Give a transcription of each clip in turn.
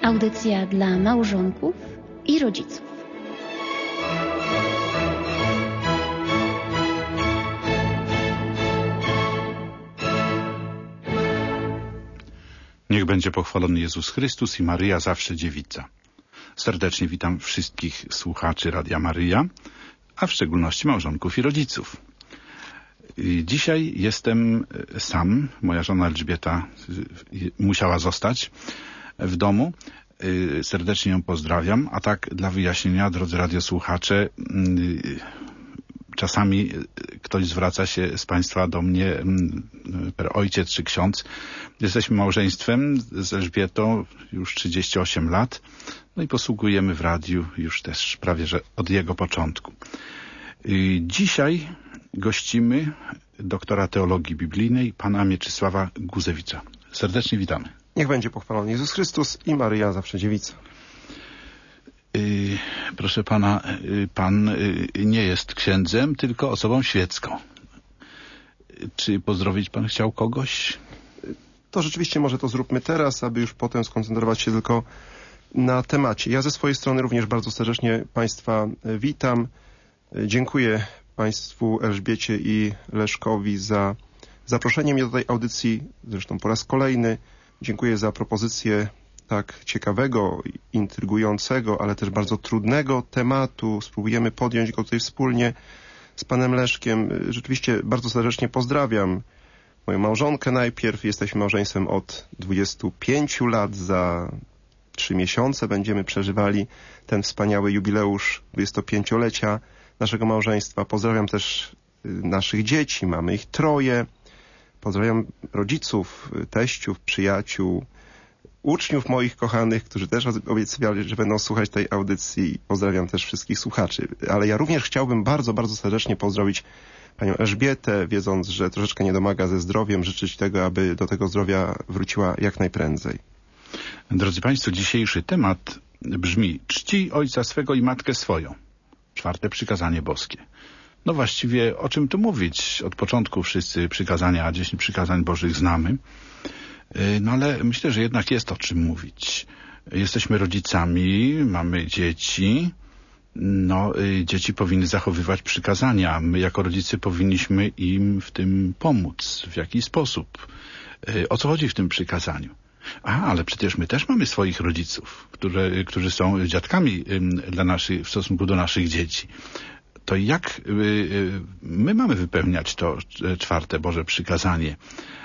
Audycja dla małżonków i rodziców. Niech będzie pochwalony Jezus Chrystus i Maryja zawsze dziewica. Serdecznie witam wszystkich słuchaczy Radia Maryja, a w szczególności małżonków i rodziców. Dzisiaj jestem sam. Moja żona Elżbieta musiała zostać w domu. Serdecznie ją pozdrawiam. A tak dla wyjaśnienia, drodzy radiosłuchacze, czasami ktoś zwraca się z Państwa do mnie per ojciec czy ksiądz. Jesteśmy małżeństwem z Elżbietą już 38 lat. No i posługujemy w radiu już też prawie że od jego początku. Dzisiaj gościmy doktora teologii biblijnej, pana Mieczysława Guzewicza. Serdecznie witamy. Niech będzie pochwalony Jezus Chrystus i Maryja zawsze dziewica. Proszę pana, pan nie jest księdzem, tylko osobą świecką. Czy pozdrowić pan chciał kogoś? To rzeczywiście może to zróbmy teraz, aby już potem skoncentrować się tylko na temacie. Ja ze swojej strony również bardzo serdecznie Państwa witam. Dziękuję Państwu Elżbiecie i Leszkowi za zaproszenie mnie do tej audycji, zresztą po raz kolejny. Dziękuję za propozycję tak ciekawego, intrygującego, ale też bardzo trudnego tematu. Spróbujemy podjąć go tutaj wspólnie z panem Leszkiem. Rzeczywiście bardzo serdecznie pozdrawiam moją małżonkę najpierw. Jesteśmy małżeństwem od 25 lat. Za 3 miesiące będziemy przeżywali ten wspaniały jubileusz 25-lecia naszego małżeństwa. Pozdrawiam też naszych dzieci. Mamy ich 3. Pozdrawiam rodziców, teściów, przyjaciół, uczniów moich kochanych, którzy też obiecywali, że będą słuchać tej audycji. Pozdrawiam też wszystkich słuchaczy. Ale ja również chciałbym bardzo, bardzo serdecznie pozdrowić panią Elżbietę, wiedząc, że troszeczkę nie domaga ze zdrowiem. Życzyć tego, aby do tego zdrowia wróciła jak najprędzej. Drodzy Państwo, dzisiejszy temat brzmi: czcij ojca swego i matkę swoją. 4. przykazanie boskie. No właściwie o czym tu mówić? Od początku wszyscy przykazania, 10 przykazań bożych znamy. No ale myślę, że jednak jest o czym mówić. Jesteśmy rodzicami, mamy dzieci. No, dzieci powinny zachowywać przykazania. My jako rodzice powinniśmy im w tym pomóc. W jaki sposób? O co chodzi w tym przykazaniu? Ale przecież my też mamy swoich rodziców, którzy są dziadkami w stosunku do naszych dzieci. To jak my mamy wypełniać to 4. Boże przykazanie?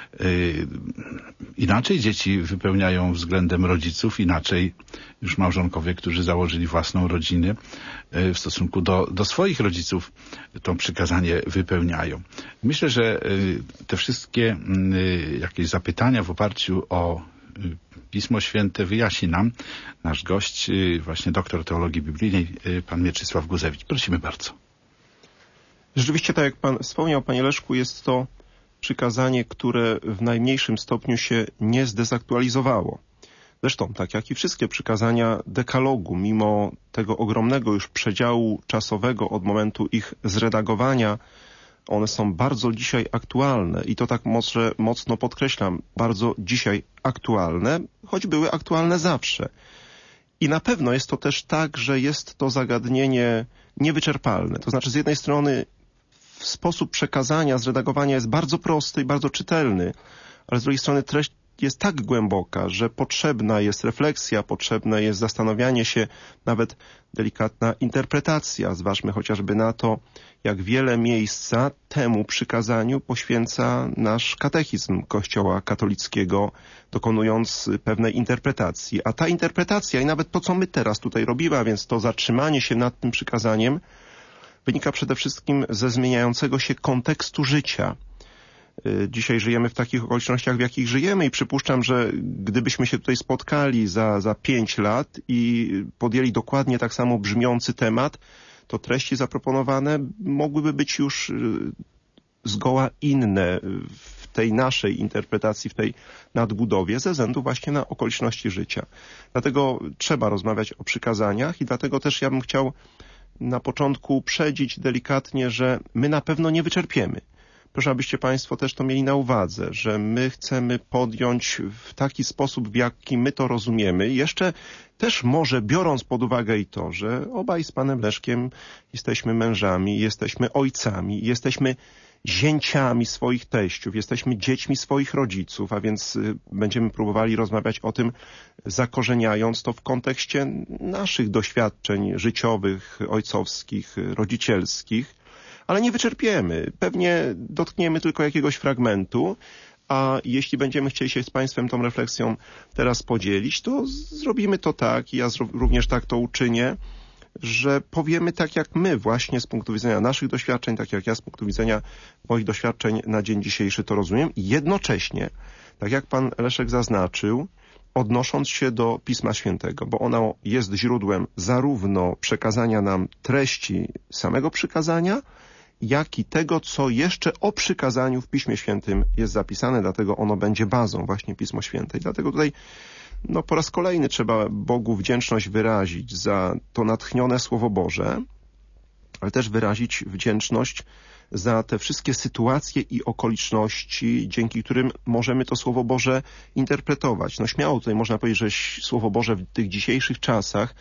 Inaczej dzieci wypełniają względem rodziców, inaczej już małżonkowie, którzy założyli własną rodzinę, w stosunku do swoich rodziców to przykazanie wypełniają. Myślę, że te wszystkie jakieś zapytania w oparciu o Pismo Święte wyjaśni nam nasz gość, właśnie doktor teologii biblijnej, pan Mieczysław Guzewicz. Prosimy bardzo. Rzeczywiście, tak jak pan wspomniał, panie Leszku, jest to przykazanie, które w najmniejszym stopniu się nie zdezaktualizowało. Zresztą, tak jak i wszystkie przykazania dekalogu, mimo tego ogromnego już przedziału czasowego od momentu ich zredagowania, one są bardzo dzisiaj aktualne i to tak mocno podkreślam, bardzo dzisiaj aktualne, choć były aktualne zawsze. I na pewno jest to też tak, że jest to zagadnienie niewyczerpalne. To znaczy z jednej strony sposób przekazania, zredagowania jest bardzo prosty i bardzo czytelny, ale z drugiej strony treść jest tak głęboka, że potrzebna jest refleksja, potrzebne jest zastanawianie się, nawet delikatna interpretacja. Zważmy chociażby na to, jak wiele miejsca temu przykazaniu poświęca nasz katechizm Kościoła katolickiego, dokonując pewnej interpretacji. A ta interpretacja i nawet to, co my teraz tutaj robimy, a więc to zatrzymanie się nad tym przykazaniem, wynika przede wszystkim ze zmieniającego się kontekstu życia. Dzisiaj żyjemy w takich okolicznościach, w jakich żyjemy i przypuszczam, że gdybyśmy się tutaj spotkali za 5 lat i podjęli dokładnie tak samo brzmiący temat, to treści zaproponowane mogłyby być już zgoła inne w tej naszej interpretacji, w tej nadbudowie, ze względu właśnie na okoliczności życia. Dlatego trzeba rozmawiać o przykazaniach i dlatego też ja bym chciał na początku uprzedzić delikatnie, że my na pewno nie wyczerpiemy proszę, abyście Państwo też to mieli na uwadze, że my chcemy podjąć w taki sposób, w jaki my to rozumiemy. Jeszcze też może biorąc pod uwagę i to, że obaj z panem Leszkiem jesteśmy mężami, jesteśmy ojcami, jesteśmy zięciami swoich teściów, jesteśmy dziećmi swoich rodziców, a więc będziemy próbowali rozmawiać o tym, zakorzeniając to w kontekście naszych doświadczeń życiowych, ojcowskich, rodzicielskich, ale nie wyczerpiemy. Pewnie dotkniemy tylko jakiegoś fragmentu, a jeśli będziemy chcieli się z Państwem tą refleksją teraz podzielić, to zrobimy to tak, i ja również tak to uczynię, że powiemy tak jak my właśnie z punktu widzenia naszych doświadczeń, tak jak ja z punktu widzenia moich doświadczeń na dzień dzisiejszy to rozumiem i jednocześnie, tak jak pan Leszek zaznaczył, odnosząc się do Pisma Świętego, bo ono jest źródłem zarówno przekazania nam treści samego przykazania, jak i tego, co jeszcze o przykazaniu w Piśmie Świętym jest zapisane, dlatego ono będzie bazą właśnie Pismo Święte. I dlatego tutaj po raz kolejny trzeba Bogu wdzięczność wyrazić za to natchnione Słowo Boże, ale też wyrazić wdzięczność za te wszystkie sytuacje i okoliczności, dzięki którym możemy to Słowo Boże interpretować. Śmiało tutaj można powiedzieć, że Słowo Boże w tych dzisiejszych czasach,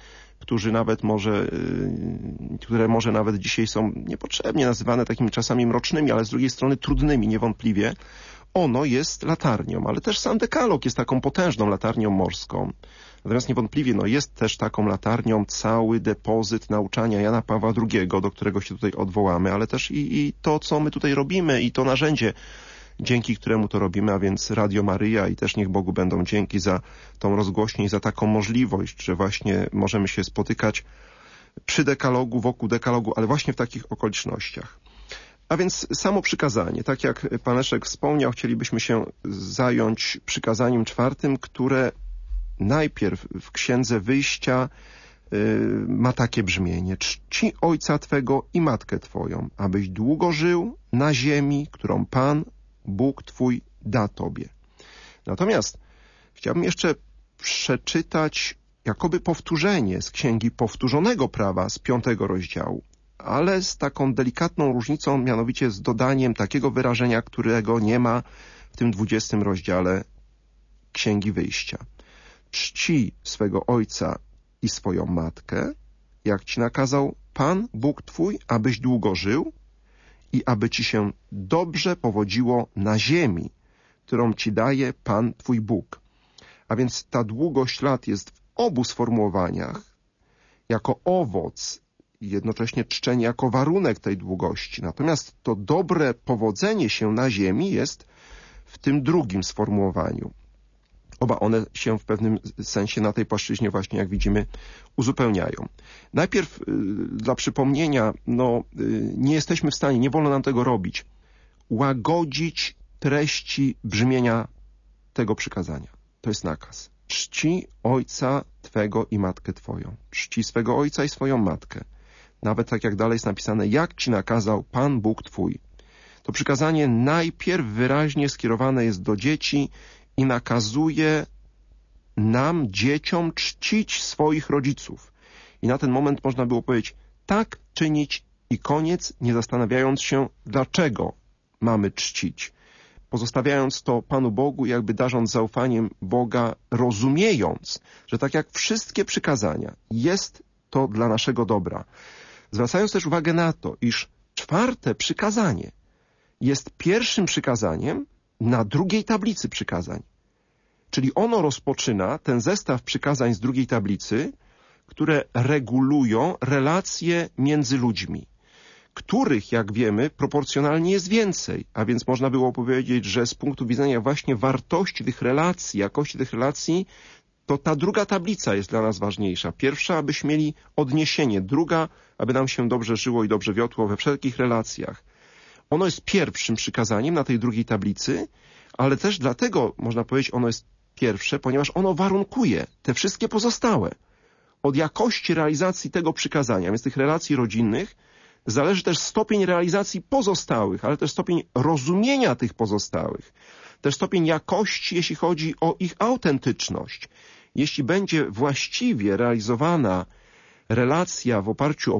które może nawet dzisiaj są niepotrzebnie nazywane takimi czasami mrocznymi, ale z drugiej strony trudnymi niewątpliwie, ono jest latarnią, ale też sam dekalog jest taką potężną latarnią morską. Natomiast niewątpliwie jest też taką latarnią cały depozyt nauczania Jana Pawła II, do którego się tutaj odwołamy, ale też i to, co my tutaj robimy i to narzędzie, dzięki któremu to robimy, a więc Radio Maryja, i też niech Bogu będą dzięki za tą rozgłośnię i za taką możliwość, że właśnie możemy się spotykać przy dekalogu, wokół dekalogu, ale właśnie w takich okolicznościach. A więc samo przykazanie, tak jak pan Leszek wspomniał, chcielibyśmy się zająć przykazaniem 4, które najpierw w Księdze Wyjścia ma takie brzmienie: czci ojca twego i matkę twoją, abyś długo żył na ziemi, którą Pan, Bóg twój da tobie. Natomiast chciałbym jeszcze przeczytać jakoby powtórzenie z Księgi Powtórzonego Prawa z 5 rozdziału, ale z taką delikatną różnicą, mianowicie z dodaniem takiego wyrażenia, którego nie ma w tym 20 rozdziale Księgi Wyjścia. Czci swego ojca i swoją matkę, jak ci nakazał Pan, Bóg twój, abyś długo żył i aby ci się dobrze powodziło na ziemi, którą ci daje Pan twój Bóg. A więc ta długość lat jest w obu sformułowaniach jako owoc i jednocześnie czczenie jako warunek tej długości. Natomiast to dobre powodzenie się na ziemi jest w tym drugim sformułowaniu. Oba one się w pewnym sensie na tej płaszczyźnie właśnie, jak widzimy, uzupełniają. Najpierw dla przypomnienia, nie jesteśmy w stanie, nie wolno nam tego robić, łagodzić treści brzmienia tego przykazania. To jest nakaz. Czci ojca twego i matkę twoją. Czci swego ojca i swoją matkę. Nawet tak jak dalej jest napisane, jak ci nakazał Pan Bóg twój. To przykazanie najpierw wyraźnie skierowane jest do dzieci i nakazuje nam, dzieciom, czcić swoich rodziców. I na ten moment można było powiedzieć, tak czynić i koniec, nie zastanawiając się, dlaczego mamy czcić. Pozostawiając to Panu Bogu, jakby darząc zaufaniem Boga, rozumiejąc, że tak jak wszystkie przykazania, jest to dla naszego dobra. Zwracając też uwagę na to, iż 4 przykazanie jest pierwszym przykazaniem na drugiej tablicy przykazań. Czyli ono rozpoczyna ten zestaw przykazań z drugiej tablicy, które regulują relacje między ludźmi, których, jak wiemy, proporcjonalnie jest więcej. A więc można było powiedzieć, że z punktu widzenia właśnie wartości tych relacji, jakości tych relacji, to ta druga tablica jest dla nas ważniejsza. Pierwsza, abyśmy mieli odniesienie. Druga, aby nam się dobrze żyło i dobrze wiodło we wszelkich relacjach. Ono jest pierwszym przykazaniem na tej drugiej tablicy, ale też dlatego, można powiedzieć, ono jest pierwsze, ponieważ ono warunkuje te wszystkie pozostałe. Od jakości realizacji tego przykazania, więc tych relacji rodzinnych, zależy też stopień realizacji pozostałych, ale też stopień rozumienia tych pozostałych. Też stopień jakości, jeśli chodzi o ich autentyczność. Jeśli będzie właściwie realizowana relacja w oparciu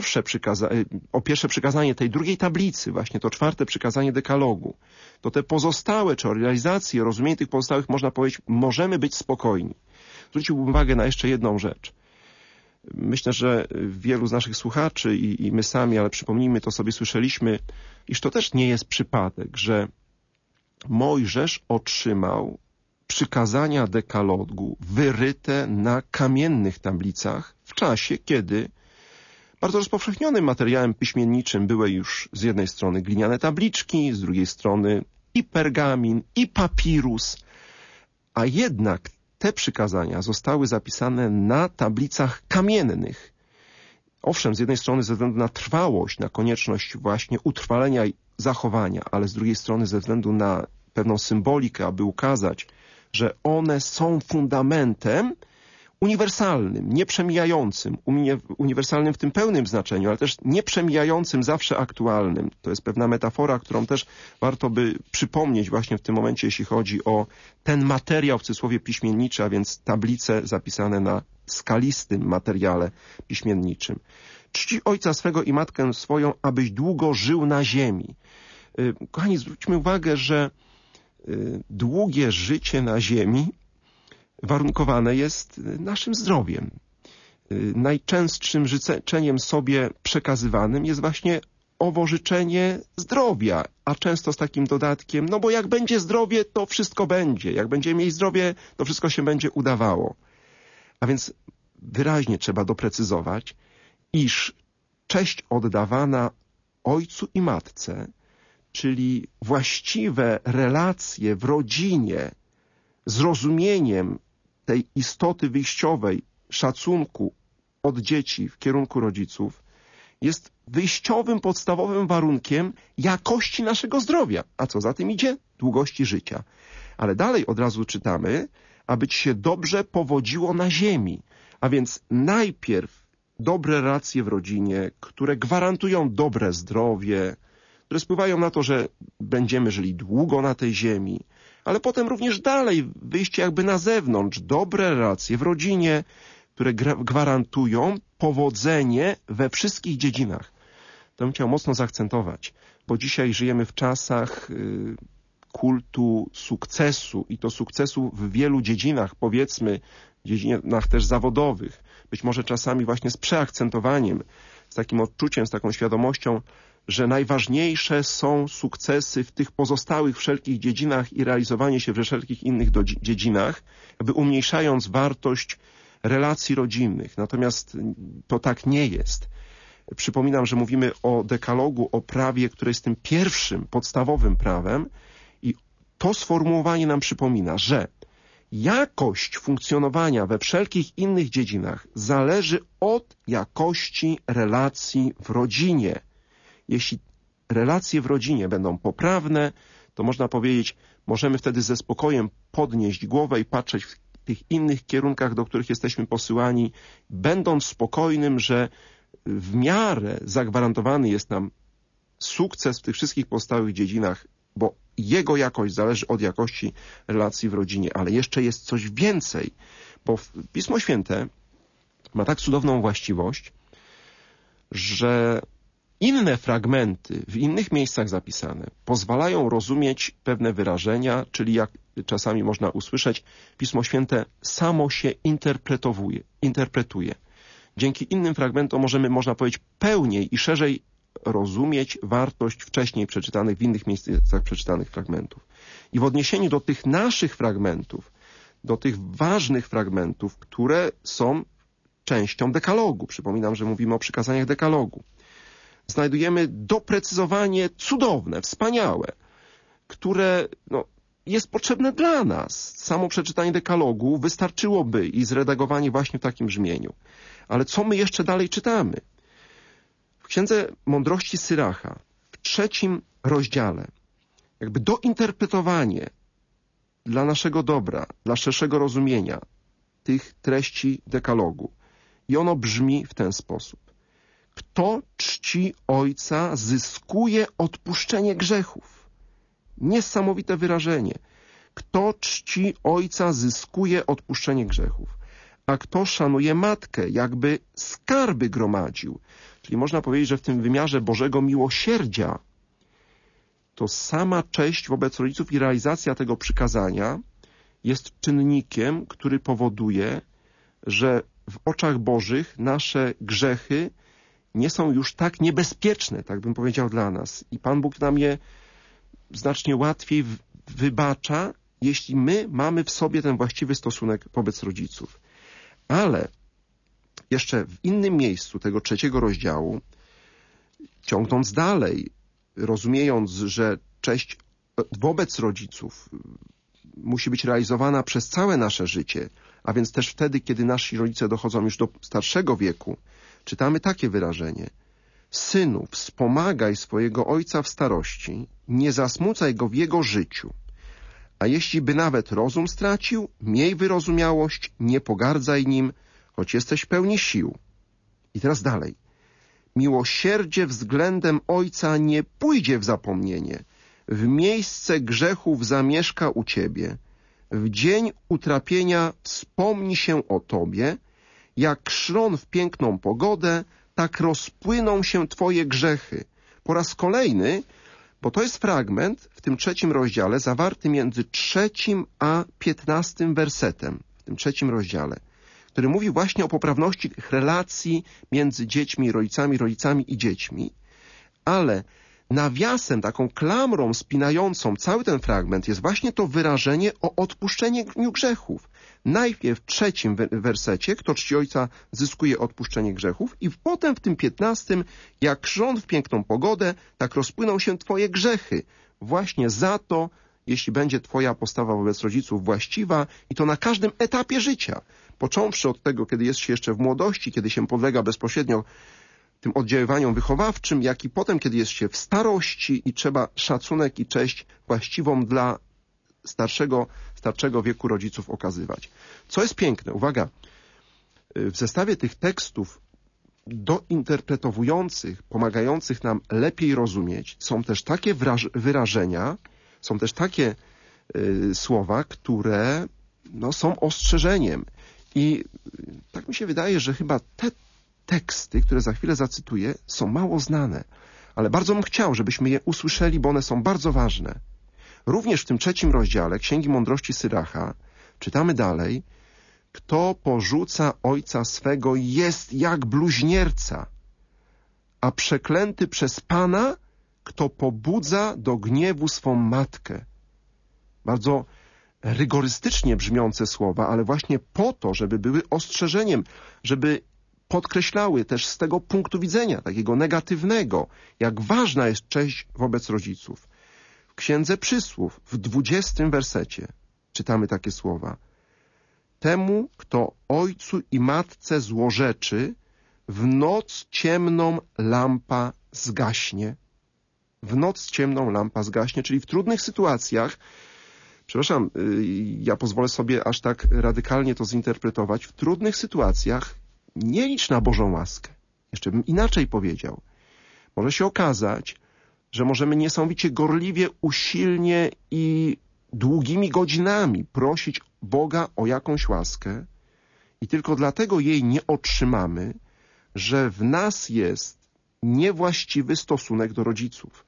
o pierwsze przykazanie tej drugiej tablicy, właśnie to 4. przykazanie dekalogu, to te pozostałe, czy o realizację, rozumienie tych pozostałych, można powiedzieć, możemy być spokojni. Zwróciłbym uwagę na jeszcze jedną rzecz. Myślę, że wielu z naszych słuchaczy i my sami, ale przypomnijmy, to sobie słyszeliśmy, iż to też nie jest przypadek, że Mojżesz otrzymał przykazania dekalogu wyryte na kamiennych tablicach w czasie, kiedy bardzo rozpowszechnionym materiałem piśmienniczym były już z jednej strony gliniane tabliczki, z drugiej strony i pergamin, i papirus, a jednak te przykazania zostały zapisane na tablicach kamiennych. Owszem, z jednej strony ze względu na trwałość, na konieczność właśnie utrwalenia i zachowania, ale z drugiej strony ze względu na pewną symbolikę, aby ukazać, że one są fundamentem uniwersalnym, nieprzemijającym, uniwersalnym w tym pełnym znaczeniu, ale też nieprzemijającym, zawsze aktualnym. To jest pewna metafora, którą też warto by przypomnieć właśnie w tym momencie, jeśli chodzi o ten materiał w cudzysłowie piśmienniczy, a więc tablice zapisane na skalistym materiale piśmienniczym. Czci ojca swego i matkę swoją, abyś długo żył na ziemi. Kochani, zwróćmy uwagę, że długie życie na ziemi warunkowane jest naszym zdrowiem. Najczęstszym życzeniem sobie przekazywanym jest właśnie owo życzenie zdrowia, a często z takim dodatkiem, no bo jak będzie zdrowie, to wszystko będzie. Jak będziemy mieli zdrowie, to wszystko się będzie udawało. A więc wyraźnie trzeba doprecyzować, iż cześć oddawana ojcu i matce, czyli właściwe relacje w rodzinie, zrozumieniem tej istoty wyjściowej, szacunku od dzieci w kierunku rodziców, jest wyjściowym, podstawowym warunkiem jakości naszego zdrowia. A co za tym idzie? Długości życia. Ale dalej od razu czytamy, aby ci się dobrze powodziło na ziemi. A więc najpierw dobre relacje w rodzinie, które gwarantują dobre zdrowie, które spływają na to, że będziemy żyli długo na tej ziemi, ale potem również dalej wyjście jakby na zewnątrz, dobre relacje w rodzinie, które gwarantują powodzenie we wszystkich dziedzinach. To bym chciał mocno zaakcentować, bo dzisiaj żyjemy w czasach kultu sukcesu i to sukcesu w wielu dziedzinach, powiedzmy, dziedzinach też zawodowych, być może czasami właśnie z przeakcentowaniem, z takim odczuciem, z taką świadomością, że najważniejsze są sukcesy w tych pozostałych wszelkich dziedzinach i realizowanie się we wszelkich innych dziedzinach, jakby umniejszając wartość relacji rodzinnych. Natomiast to tak nie jest. Przypominam, że mówimy o dekalogu, o prawie, które jest tym pierwszym, podstawowym prawem i to sformułowanie nam przypomina, że jakość funkcjonowania we wszelkich innych dziedzinach zależy od jakości relacji w rodzinie. Jeśli relacje w rodzinie będą poprawne, to można powiedzieć, możemy wtedy ze spokojem podnieść głowę i patrzeć w tych innych kierunkach, do których jesteśmy posyłani, będąc spokojnym, że w miarę zagwarantowany jest nam sukces w tych wszystkich pozostałych dziedzinach, bo jego jakość zależy od jakości relacji w rodzinie. Ale jeszcze jest coś więcej, bo Pismo Święte ma tak cudowną właściwość, że inne fragmenty w innych miejscach zapisane pozwalają rozumieć pewne wyrażenia, czyli jak czasami można usłyszeć, Pismo Święte samo się interpretuje. Dzięki innym fragmentom można powiedzieć, pełniej i szerzej rozumieć wartość wcześniej przeczytanych, w innych miejscach przeczytanych fragmentów. I w odniesieniu do tych naszych fragmentów, do tych ważnych fragmentów, które są częścią dekalogu, przypominam, że mówimy o przykazaniach dekalogu, znajdujemy doprecyzowanie cudowne, wspaniałe, które jest potrzebne dla nas. Samo przeczytanie dekalogu wystarczyłoby i zredagowanie właśnie w takim brzmieniu. Ale co my jeszcze dalej czytamy? W Księdze Mądrości Syracha, w 3. rozdziale, jakby dointerpretowanie dla naszego dobra, dla szerszego rozumienia tych treści dekalogu. I ono brzmi w ten sposób. Kto czci ojca, zyskuje odpuszczenie grzechów. Niesamowite wyrażenie. Kto czci ojca, zyskuje odpuszczenie grzechów. a kto szanuje matkę, jakby skarby gromadził. Czyli można powiedzieć, że w tym wymiarze Bożego miłosierdzia to sama cześć wobec rodziców i realizacja tego przykazania jest czynnikiem, który powoduje, że w oczach Bożych nasze grzechy nie są już tak niebezpieczne, tak bym powiedział, dla nas. I Pan Bóg nam je znacznie łatwiej wybacza, jeśli my mamy w sobie ten właściwy stosunek wobec rodziców. Ale jeszcze w innym miejscu tego 3 rozdziału, ciągnąc dalej, rozumiejąc, że cześć wobec rodziców musi być realizowana przez całe nasze życie, a więc też wtedy, kiedy nasi rodzice dochodzą już do starszego wieku, czytamy takie wyrażenie: Synu, wspomagaj swojego ojca w starości, nie zasmucaj go w jego życiu. A jeśli by nawet rozum stracił, miej wyrozumiałość, nie pogardzaj nim, choć jesteś pełni sił. I teraz dalej. Miłosierdzie względem ojca nie pójdzie w zapomnienie. W miejsce grzechów zamieszka u ciebie. W dzień utrapienia wspomni się o tobie. Jak szron w piękną pogodę, tak rozpłyną się twoje grzechy. Po raz kolejny, bo to jest fragment w tym 3 rozdziale zawarty między 3 a 15 wersetem, w tym 3 rozdziale, który mówi właśnie o poprawności relacji między dziećmi i rodzicami i dziećmi, ale nawiasem, taką klamrą spinającą cały ten fragment jest właśnie to wyrażenie o odpuszczeniu grzechów. Najpierw w 3 wersecie, kto czci ojca, zyskuje odpuszczenie grzechów, i potem w tym 15, jak szron w piękną pogodę, tak rozpłyną się twoje grzechy. Właśnie za to, jeśli będzie twoja postawa wobec rodziców właściwa, i to na każdym etapie życia, począwszy od tego, kiedy jest się jeszcze w młodości, kiedy się podlega bezpośrednio tym oddziaływaniom wychowawczym, jak i potem, kiedy jest się w starości i trzeba szacunek i cześć właściwą dla starszego wieku rodziców okazywać. Co jest piękne, uwaga, w zestawie tych tekstów dointerpretowujących, pomagających nam lepiej rozumieć, są też takie wyrażenia, są też takie słowa, które są ostrzeżeniem. I tak mi się wydaje, że chyba te teksty, które za chwilę zacytuję, są mało znane, ale bardzo bym chciał, żebyśmy je usłyszeli, bo one są bardzo ważne. Również w tym 3 rozdziale Księgi Mądrości Syracha czytamy dalej: kto porzuca ojca swego, jest jak bluźnierca, a przeklęty przez Pana, kto pobudza do gniewu swą matkę. Bardzo rygorystycznie brzmiące słowa, ale właśnie po to, żeby były ostrzeżeniem, żeby podkreślały też z tego punktu widzenia, takiego negatywnego, jak ważna jest cześć wobec rodziców. W Księdze Przysłów, w 20 wersecie czytamy takie słowa: temu, kto ojcu i matce złorzeczy, w noc ciemną lampa zgaśnie. W noc ciemną lampa zgaśnie, czyli w trudnych sytuacjach, przepraszam, ja pozwolę sobie aż tak radykalnie to zinterpretować, w trudnych sytuacjach nie licz na Bożą łaskę. Jeszcze bym inaczej powiedział. Może się okazać, że możemy niesamowicie gorliwie, usilnie i długimi godzinami prosić Boga o jakąś łaskę i tylko dlatego jej nie otrzymamy, że w nas jest niewłaściwy stosunek do rodziców.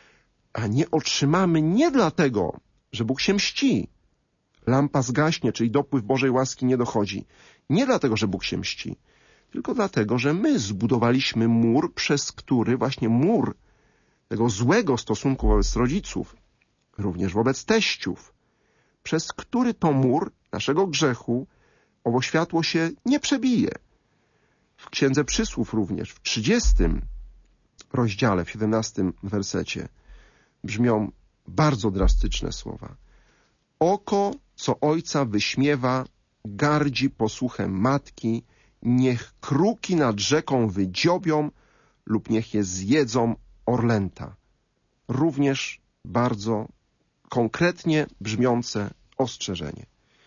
A nie otrzymamy nie dlatego, że Bóg się mści. Lampa zgaśnie, czyli dopływ Bożej łaski nie dochodzi. Nie dlatego, że Bóg się mści, tylko dlatego, że my zbudowaliśmy mur, przez który właśnie mur tego złego stosunku wobec rodziców, również wobec teściów, przez który to mur naszego grzechu owo światło się nie przebije. W Księdze Przysłów również, w 30 rozdziale, w 17 wersecie brzmią bardzo drastyczne słowa. Oko, co ojca wyśmiewa, gardzi posłuchem matki, niech kruki nad rzeką wydziobią lub niech je zjedzą orlęta. Również bardzo konkretnie brzmiące ostrzeżenie.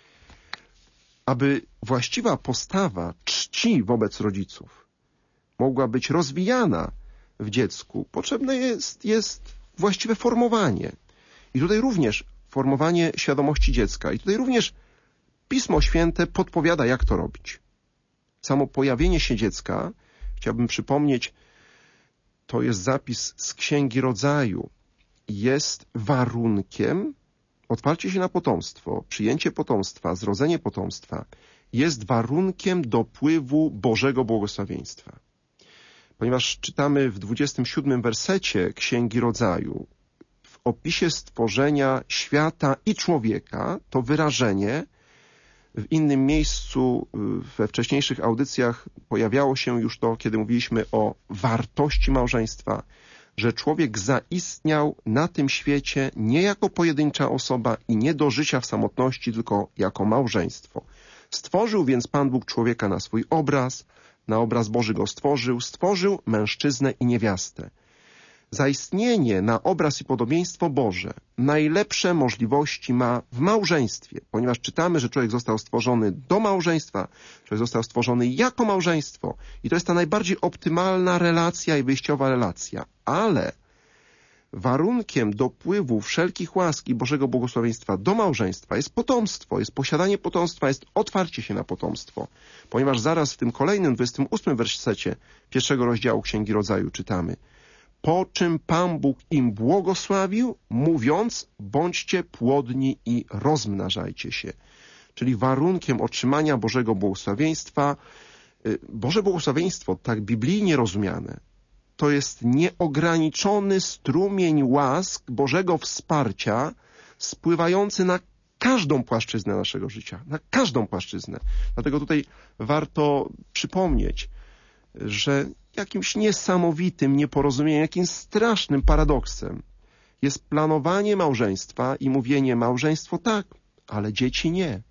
Aby właściwa postawa czci wobec rodziców mogła być rozwijana w dziecku, potrzebne jest właściwe formowanie. I tutaj również formowanie świadomości dziecka. I tutaj również Pismo Święte podpowiada, jak to robić. Samo pojawienie się dziecka, chciałbym przypomnieć, to jest zapis z Księgi Rodzaju, jest warunkiem, otwarcie się na potomstwo, przyjęcie potomstwa, zrodzenie potomstwa, jest warunkiem dopływu Bożego błogosławieństwa. Ponieważ czytamy w 27 wersecie Księgi Rodzaju, w opisie stworzenia świata i człowieka, to wyrażenie w innym miejscu, we wcześniejszych audycjach pojawiało się już to, kiedy mówiliśmy o wartości małżeństwa, że człowiek zaistniał na tym świecie nie jako pojedyncza osoba i nie do życia w samotności, tylko jako małżeństwo. Stworzył więc Pan Bóg człowieka na swój obraz, na obraz Boży go stworzył mężczyznę i niewiastę. Zaistnienie na obraz i podobieństwo Boże najlepsze możliwości ma w małżeństwie, ponieważ czytamy, że człowiek został stworzony do małżeństwa, człowiek został stworzony jako małżeństwo i to jest ta najbardziej optymalna relacja i wyjściowa relacja, ale warunkiem dopływu wszelkich łask i Bożego błogosławieństwa do małżeństwa jest potomstwo, jest posiadanie potomstwa, jest otwarcie się na potomstwo, ponieważ zaraz w tym kolejnym 28 wersecie pierwszego rozdziału Księgi Rodzaju czytamy: po czym Pan Bóg im błogosławił, mówiąc, bądźcie płodni i rozmnażajcie się. Czyli warunkiem otrzymania Bożego błogosławieństwa, Boże błogosławieństwo, tak biblijnie rozumiane, to jest nieograniczony strumień łask Bożego wsparcia spływający na każdą płaszczyznę naszego życia, na każdą płaszczyznę. Dlatego tutaj warto przypomnieć, że jakimś niesamowitym nieporozumieniem, jakimś strasznym paradoksem jest planowanie małżeństwa i mówienie: małżeństwo tak, ale dzieci nie.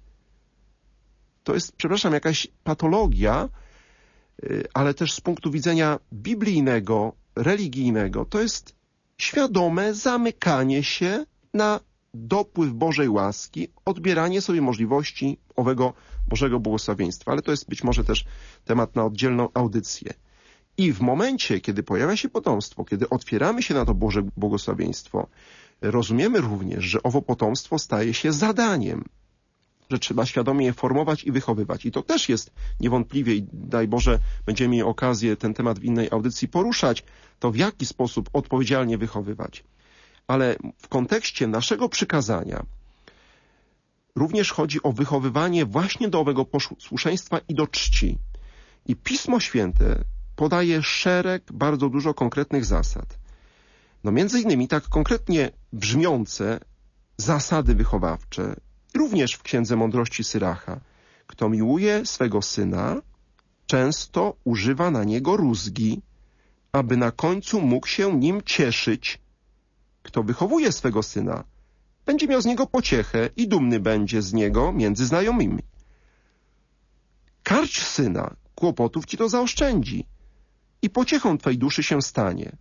To jest, przepraszam, jakaś patologia, ale też z punktu widzenia biblijnego, religijnego, to jest świadome zamykanie się na dopływ Bożej łaski, odbieranie sobie możliwości owego Bożego błogosławieństwa. Ale to jest być może też temat na oddzielną audycję. I w momencie, kiedy pojawia się potomstwo, kiedy otwieramy się na to Boże błogosławieństwo, rozumiemy również, że owo potomstwo staje się zadaniem, że trzeba świadomie je formować i wychowywać. I to też jest niewątpliwie, i daj Boże, będziemy mieli okazję ten temat w innej audycji poruszać, to w jaki sposób odpowiedzialnie wychowywać. Ale w kontekście naszego przykazania również chodzi o wychowywanie właśnie do owego posłuszeństwa i do czci. I Pismo Święte podaje szereg, bardzo dużo konkretnych zasad. No między innymi tak konkretnie brzmiące zasady wychowawcze, również w Księdze Mądrości Syracha. Kto miłuje swego syna, często używa na niego rózgi, aby na końcu mógł się nim cieszyć. Kto wychowuje swego syna, będzie miał z niego pociechę i dumny będzie z niego między znajomymi. Karć syna, kłopotów ci to zaoszczędzi i pociechą twej duszy się stanie.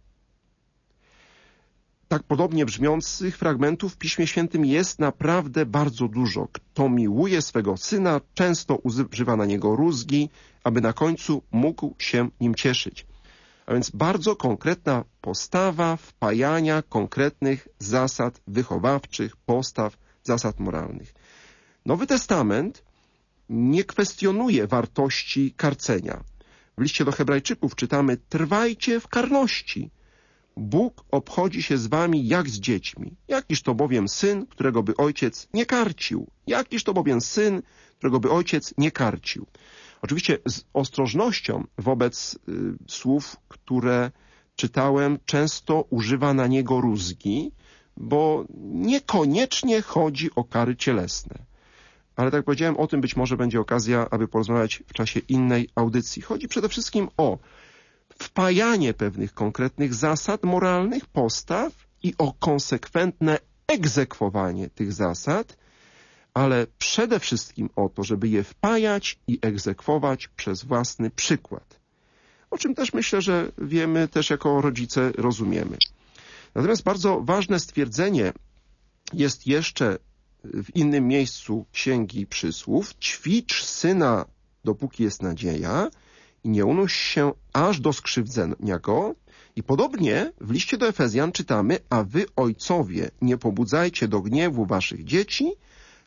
Tak podobnie brzmiących fragmentów w Piśmie Świętym jest naprawdę bardzo dużo. Kto miłuje swego syna, często używa na niego rózgi, aby na końcu mógł się nim cieszyć. A więc bardzo konkretna postawa wpajania konkretnych zasad wychowawczych, postaw, zasad moralnych. Nowy Testament nie kwestionuje wartości karcenia. W liście do Hebrajczyków czytamy: trwajcie w karności. Bóg obchodzi się z wami jak z dziećmi. Jakiż to bowiem syn, którego by ojciec nie karcił? Jakiż to bowiem syn, którego by ojciec nie karcił? Oczywiście z ostrożnością wobec słów, które czytałem, często używa na niego rózgi, bo niekoniecznie chodzi o kary cielesne. Ale tak jak powiedziałem, o tym być może będzie okazja, aby porozmawiać w czasie innej audycji. Chodzi przede wszystkim o wpajanie pewnych konkretnych zasad moralnych, postaw i o konsekwentne egzekwowanie tych zasad, ale przede wszystkim o to, żeby je wpajać i egzekwować przez własny przykład. O czym też myślę, że wiemy, też jako rodzice rozumiemy. Natomiast bardzo ważne stwierdzenie jest jeszcze w innym miejscu Księgi Przysłów: ćwicz syna, dopóki jest nadzieja, i nie unoś się aż do skrzywdzenia go. I podobnie w liście do Efezjan czytamy: a wy, ojcowie, nie pobudzajcie do gniewu waszych dzieci,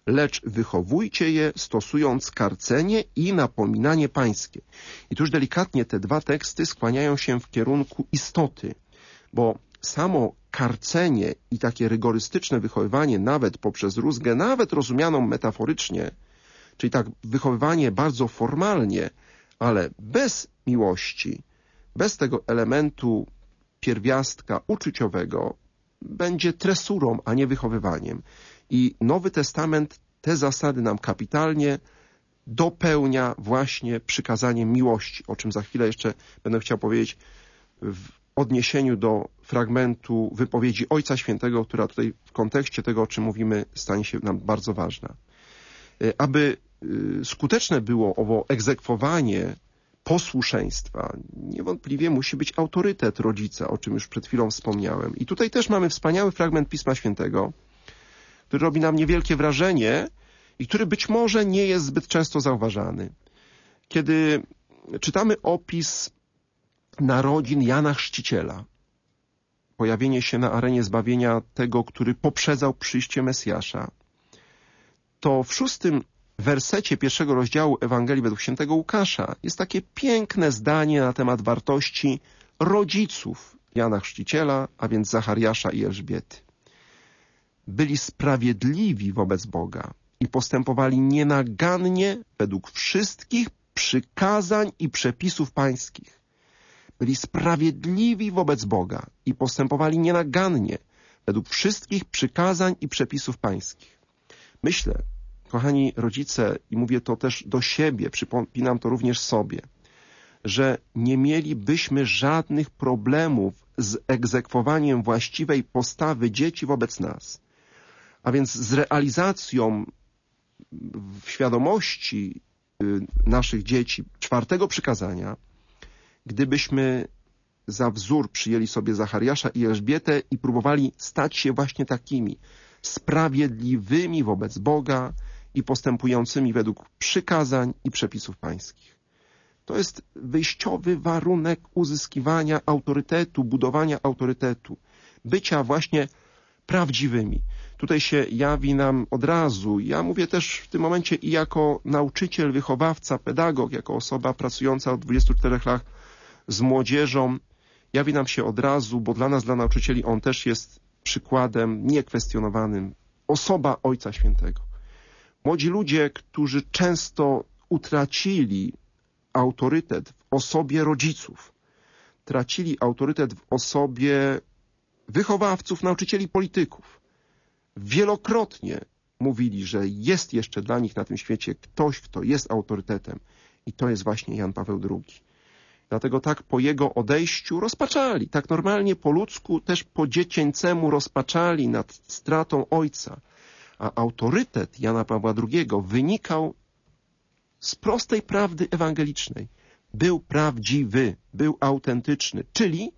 lecz wychowujcie je, stosując karcenie i napominanie pańskie. I tu już delikatnie te dwa teksty skłaniają się w kierunku istoty, bo samo karcenie i takie rygorystyczne wychowywanie, nawet poprzez rózgę, nawet rozumianą metaforycznie, czyli tak wychowywanie bardzo formalnie, ale bez miłości, bez tego elementu pierwiastka uczuciowego, będzie tresurą, a nie wychowywaniem. I Nowy Testament te zasady nam kapitalnie dopełnia właśnie przykazaniem miłości, o czym za chwilę jeszcze będę chciał powiedzieć w odniesieniu do fragmentu wypowiedzi Ojca Świętego, która tutaj w kontekście tego, o czym mówimy, stanie się nam bardzo ważna. Aby skuteczne było owo egzekwowanie posłuszeństwa, niewątpliwie musi być autorytet rodzica, o czym już przed chwilą wspomniałem. I tutaj też mamy wspaniały fragment Pisma Świętego, który robi nam niewielkie wrażenie i który być może nie jest zbyt często zauważany. Kiedy czytamy opis narodzin Jana Chrzciciela, pojawienie się na arenie zbawienia tego, który poprzedzał przyjście Mesjasza, to w 6 wersecie 1 rozdziału Ewangelii według świętego Łukasza jest takie piękne zdanie na temat wartości rodziców Jana Chrzciciela, a więc Zachariasza i Elżbiety. Byli sprawiedliwi wobec Boga i postępowali nienagannie według wszystkich przykazań i przepisów pańskich. Byli sprawiedliwi wobec Boga i postępowali nienagannie według wszystkich przykazań i przepisów pańskich. Myślę, kochani rodzice, i mówię to też do siebie, przypominam to również sobie, że nie mielibyśmy żadnych problemów z egzekwowaniem właściwej postawy dzieci wobec nas, a więc z realizacją w świadomości naszych dzieci 4. przykazania, gdybyśmy za wzór przyjęli sobie Zachariasza i Elżbietę i próbowali stać się właśnie takimi sprawiedliwymi wobec Boga i postępującymi według przykazań i przepisów pańskich. To jest wyjściowy warunek uzyskiwania autorytetu, budowania autorytetu, bycia właśnie prawdziwymi. Tutaj się jawi nam od razu, ja mówię też w tym momencie i jako nauczyciel, wychowawca, pedagog, jako osoba pracująca od 24 lat z młodzieżą, jawi nam się od razu, bo dla nas, dla nauczycieli, on też jest przykładem niekwestionowanym. Osoba Ojca Świętego. Młodzi ludzie, którzy często utracili autorytet w osobie rodziców, tracili autorytet w osobie wychowawców, nauczycieli, polityków, wielokrotnie mówili, że jest jeszcze dla nich na tym świecie ktoś, kto jest autorytetem i to jest właśnie Jan Paweł II. Dlatego tak po jego odejściu rozpaczali, tak normalnie po ludzku, też po dziecięcemu rozpaczali nad stratą ojca. A autorytet Jana Pawła II wynikał z prostej prawdy ewangelicznej. Był prawdziwy, był autentyczny, czyli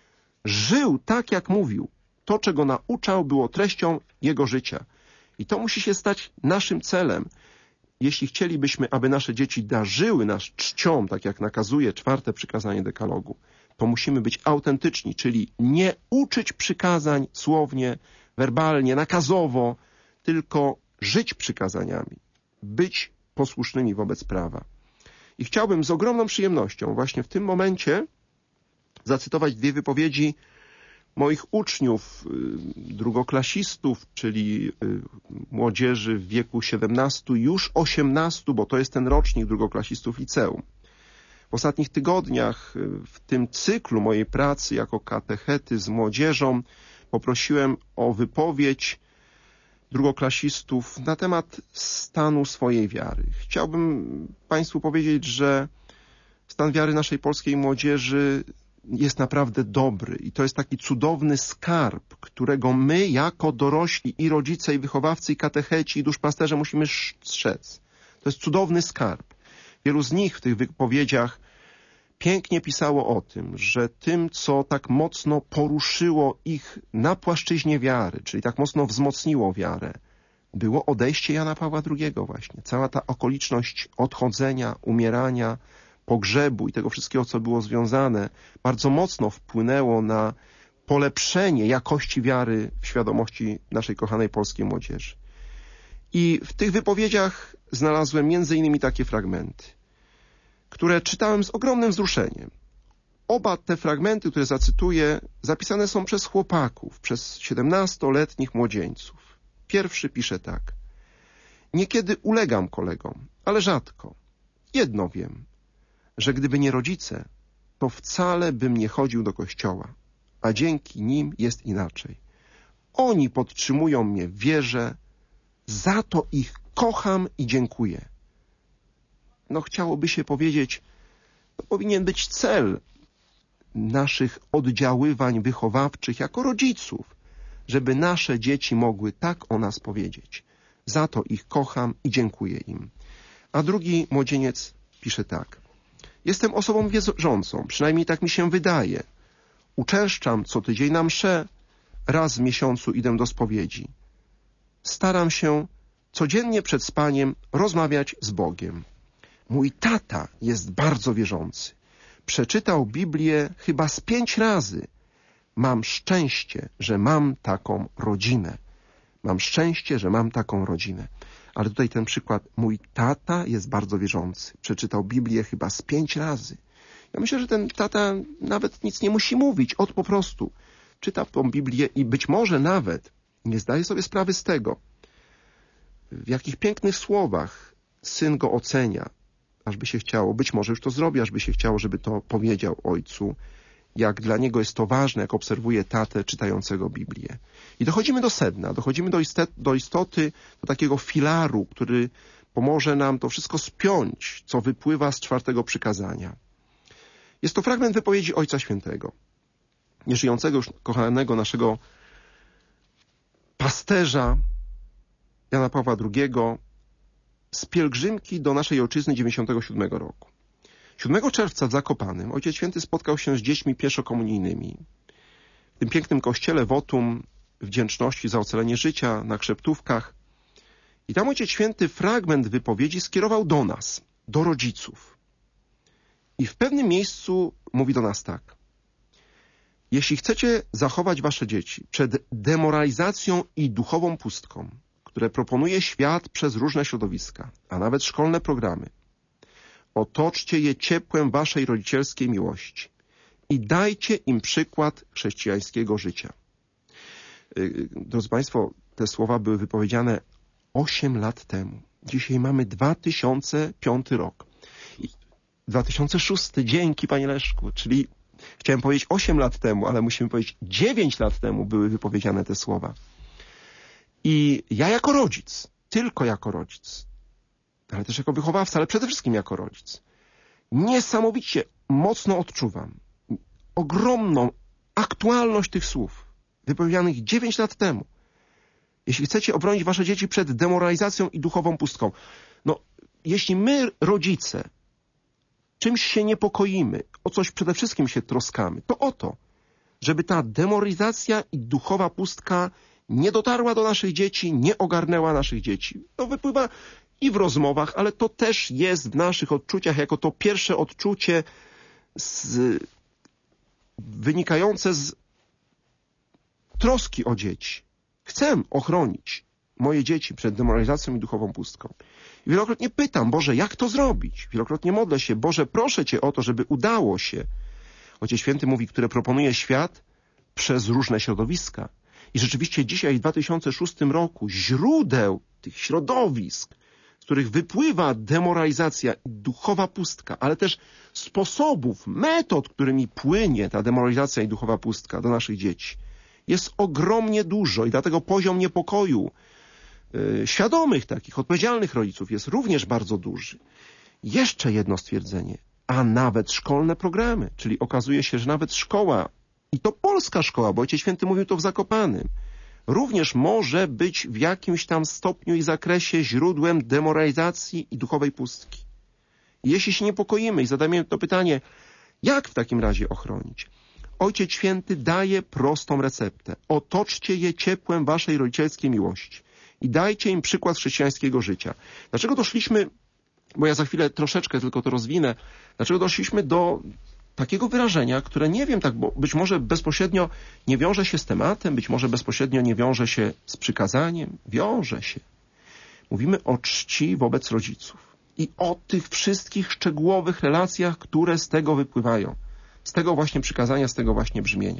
żył tak, jak mówił. To, czego nauczał, było treścią jego życia. I to musi się stać naszym celem. Jeśli chcielibyśmy, aby nasze dzieci darzyły nas czcią, tak jak nakazuje 4. przykazanie dekalogu, to musimy być autentyczni, czyli nie uczyć przykazań słownie, werbalnie, nakazowo, tylko żyć przykazaniami, być posłusznymi wobec prawa. I chciałbym z ogromną przyjemnością właśnie w tym momencie zacytować 2 wypowiedzi moich uczniów, drugoklasistów, czyli młodzieży w wieku 17, już 18, bo to jest ten rocznik drugoklasistów liceum. W ostatnich tygodniach w tym cyklu mojej pracy jako katechety z młodzieżą poprosiłem o wypowiedź drugoklasistów na temat stanu swojej wiary. Chciałbym Państwu powiedzieć, że stan wiary naszej polskiej młodzieży jest naprawdę dobry i to jest taki cudowny skarb, którego my jako dorośli i rodzice, i wychowawcy, i katecheci, i duszpasterze musimy strzec. To jest cudowny skarb. Wielu z nich w tych wypowiedziach pięknie pisało o tym, że tym, co tak mocno poruszyło ich na płaszczyźnie wiary, czyli tak mocno wzmocniło wiarę, było odejście Jana Pawła II właśnie. Cała ta okoliczność odchodzenia, umierania, pogrzebu i tego wszystkiego, co było związane, bardzo mocno wpłynęło na polepszenie jakości wiary w świadomości naszej kochanej polskiej młodzieży. I w tych wypowiedziach znalazłem między innymi takie fragmenty, które czytałem z ogromnym wzruszeniem. Oba te fragmenty, które zacytuję, zapisane są przez chłopaków, przez 17-letnich młodzieńców. Pierwszy pisze tak. Niekiedy ulegam kolegom, ale rzadko. Jedno wiem, że gdyby nie rodzice, to wcale bym nie chodził do kościoła, a dzięki nim jest inaczej. Oni podtrzymują mnie w wierze, za to ich kocham i dziękuję. No chciałoby się powiedzieć, to powinien być cel naszych oddziaływań wychowawczych jako rodziców, żeby nasze dzieci mogły tak o nas powiedzieć. Za to ich kocham i dziękuję im. A drugi młodzieniec pisze tak. Jestem osobą wierzącą, przynajmniej tak mi się wydaje. Uczęszczam co tydzień na mszę, raz w miesiącu idę do spowiedzi. Staram się codziennie przed spaniem rozmawiać z Bogiem. Mój tata jest bardzo wierzący. Przeczytał Biblię chyba z 5 razy. Mam szczęście, że mam taką rodzinę. Mam szczęście, że mam taką rodzinę. Ale tutaj ten przykład. Mój tata jest bardzo wierzący. Przeczytał Biblię chyba z 5 razy. Ja myślę, że ten tata nawet nic nie musi mówić. Po prostu czyta tą Biblię i być może nawet nie zdaje sobie sprawy z tego, w jakich pięknych słowach syn go ocenia. Ażby się chciało, być może już to zrobi, ażby się chciało, żeby to powiedział ojcu, jak dla niego jest to ważne, jak obserwuje tatę czytającego Biblię. I dochodzimy do sedna, dochodzimy do istoty, do takiego filaru, który pomoże nam to wszystko spiąć, co wypływa z 4. przykazania. Jest to fragment wypowiedzi Ojca Świętego, nieżyjącego już kochanego naszego pasterza Jana Pawła II, z pielgrzymki do naszej ojczyzny 97 roku. 7 czerwca w Zakopanem Ojciec Święty spotkał się z dziećmi pierwszokomunijnymi. W tym pięknym kościele wotum wdzięczności za ocalenie życia na Krzeptówkach. I tam Ojciec Święty fragment wypowiedzi skierował do nas, do rodziców. I w pewnym miejscu mówi do nas tak. Jeśli chcecie zachować wasze dzieci przed demoralizacją i duchową pustką, które proponuje świat przez różne środowiska, a nawet szkolne programy, otoczcie je ciepłem waszej rodzicielskiej miłości i dajcie im przykład chrześcijańskiego życia. Drodzy Państwo, te słowa były wypowiedziane 8 lat temu. Dzisiaj mamy 2005 rok. 2006, dzięki Panie Leszku, czyli chciałem powiedzieć 8 lat temu, ale musimy powiedzieć 9 lat temu były wypowiedziane te słowa. I ja jako rodzic, tylko jako rodzic, ale też jako wychowawca, ale przede wszystkim jako rodzic, niesamowicie mocno odczuwam ogromną aktualność tych słów, wypowiedzianych 9 lat temu. Jeśli chcecie obronić wasze dzieci przed demoralizacją i duchową pustką, no, jeśli my, rodzice, czymś się niepokoimy, o coś przede wszystkim się troskamy, to o to, żeby ta demoralizacja i duchowa pustka nie dotarła do naszych dzieci, nie ogarnęła naszych dzieci. To wypływa i w rozmowach, ale to też jest w naszych odczuciach, jako to pierwsze odczucie wynikające z troski o dzieci. Chcę ochronić moje dzieci przed demoralizacją i duchową pustką. I wielokrotnie pytam, Boże, jak to zrobić? Wielokrotnie modlę się, Boże, proszę Cię o to, żeby udało się. Ojciec Święty mówi, które proponuje świat przez różne środowiska. I rzeczywiście dzisiaj w 2006 roku źródeł tych środowisk, z których wypływa demoralizacja i duchowa pustka, ale też sposobów, metod, którymi płynie ta demoralizacja i duchowa pustka do naszych dzieci, jest ogromnie dużo i dlatego poziom niepokoju świadomych takich, odpowiedzialnych rodziców jest również bardzo duży. Jeszcze jedno stwierdzenie, a nawet szkolne programy, czyli okazuje się, że nawet szkoła, i to polska szkoła, bo Ojciec Święty mówił to w Zakopanem, również może być w jakimś tam stopniu i zakresie źródłem demoralizacji i duchowej pustki. I jeśli się niepokoimy i zadajemy to pytanie, jak w takim razie ochronić? Ojciec Święty daje prostą receptę. Otoczcie je ciepłem waszej rodzicielskiej miłości i dajcie im przykład chrześcijańskiego życia. Dlaczego doszliśmy, bo ja za chwilę troszeczkę tylko to rozwinę, dlaczego doszliśmy do takiego wyrażenia, które nie wiem, tak, bo być może bezpośrednio nie wiąże się z tematem, być może bezpośrednio nie wiąże się z przykazaniem, wiąże się. Mówimy o czci wobec rodziców i o tych wszystkich szczegółowych relacjach, które z tego wypływają. Z tego właśnie przykazania, z tego właśnie brzmienia.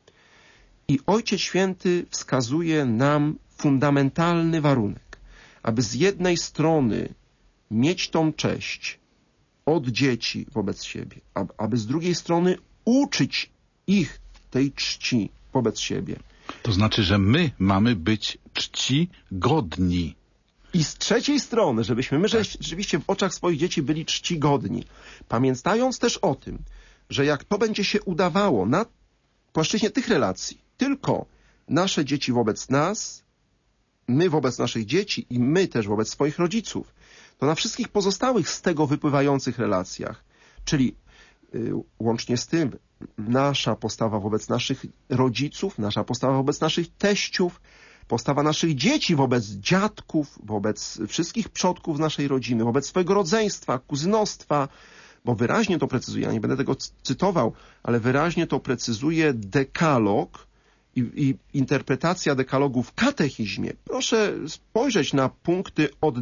I Ojciec Święty wskazuje nam fundamentalny warunek, aby z jednej strony mieć tą cześć od dzieci wobec siebie, aby z drugiej strony uczyć ich tej czci wobec siebie. To znaczy, że my mamy być czcigodni. I z trzeciej strony, żebyśmy my rzeczywiście w oczach swoich dzieci byli czcigodni, pamiętając też o tym, że jak to będzie się udawało na płaszczyźnie tych relacji, tylko nasze dzieci wobec nas, my wobec naszych dzieci i my też wobec swoich rodziców, to na wszystkich pozostałych z tego wypływających relacjach, czyli łącznie z tym nasza postawa wobec naszych rodziców, nasza postawa wobec naszych teściów, postawa naszych dzieci wobec dziadków, wobec wszystkich przodków naszej rodziny, wobec swojego rodzeństwa, kuzynostwa, bo wyraźnie to precyzuje, ja nie będę tego cytował, ale wyraźnie to precyzuje dekalog i interpretacja dekalogu w katechizmie. Proszę spojrzeć na punkty od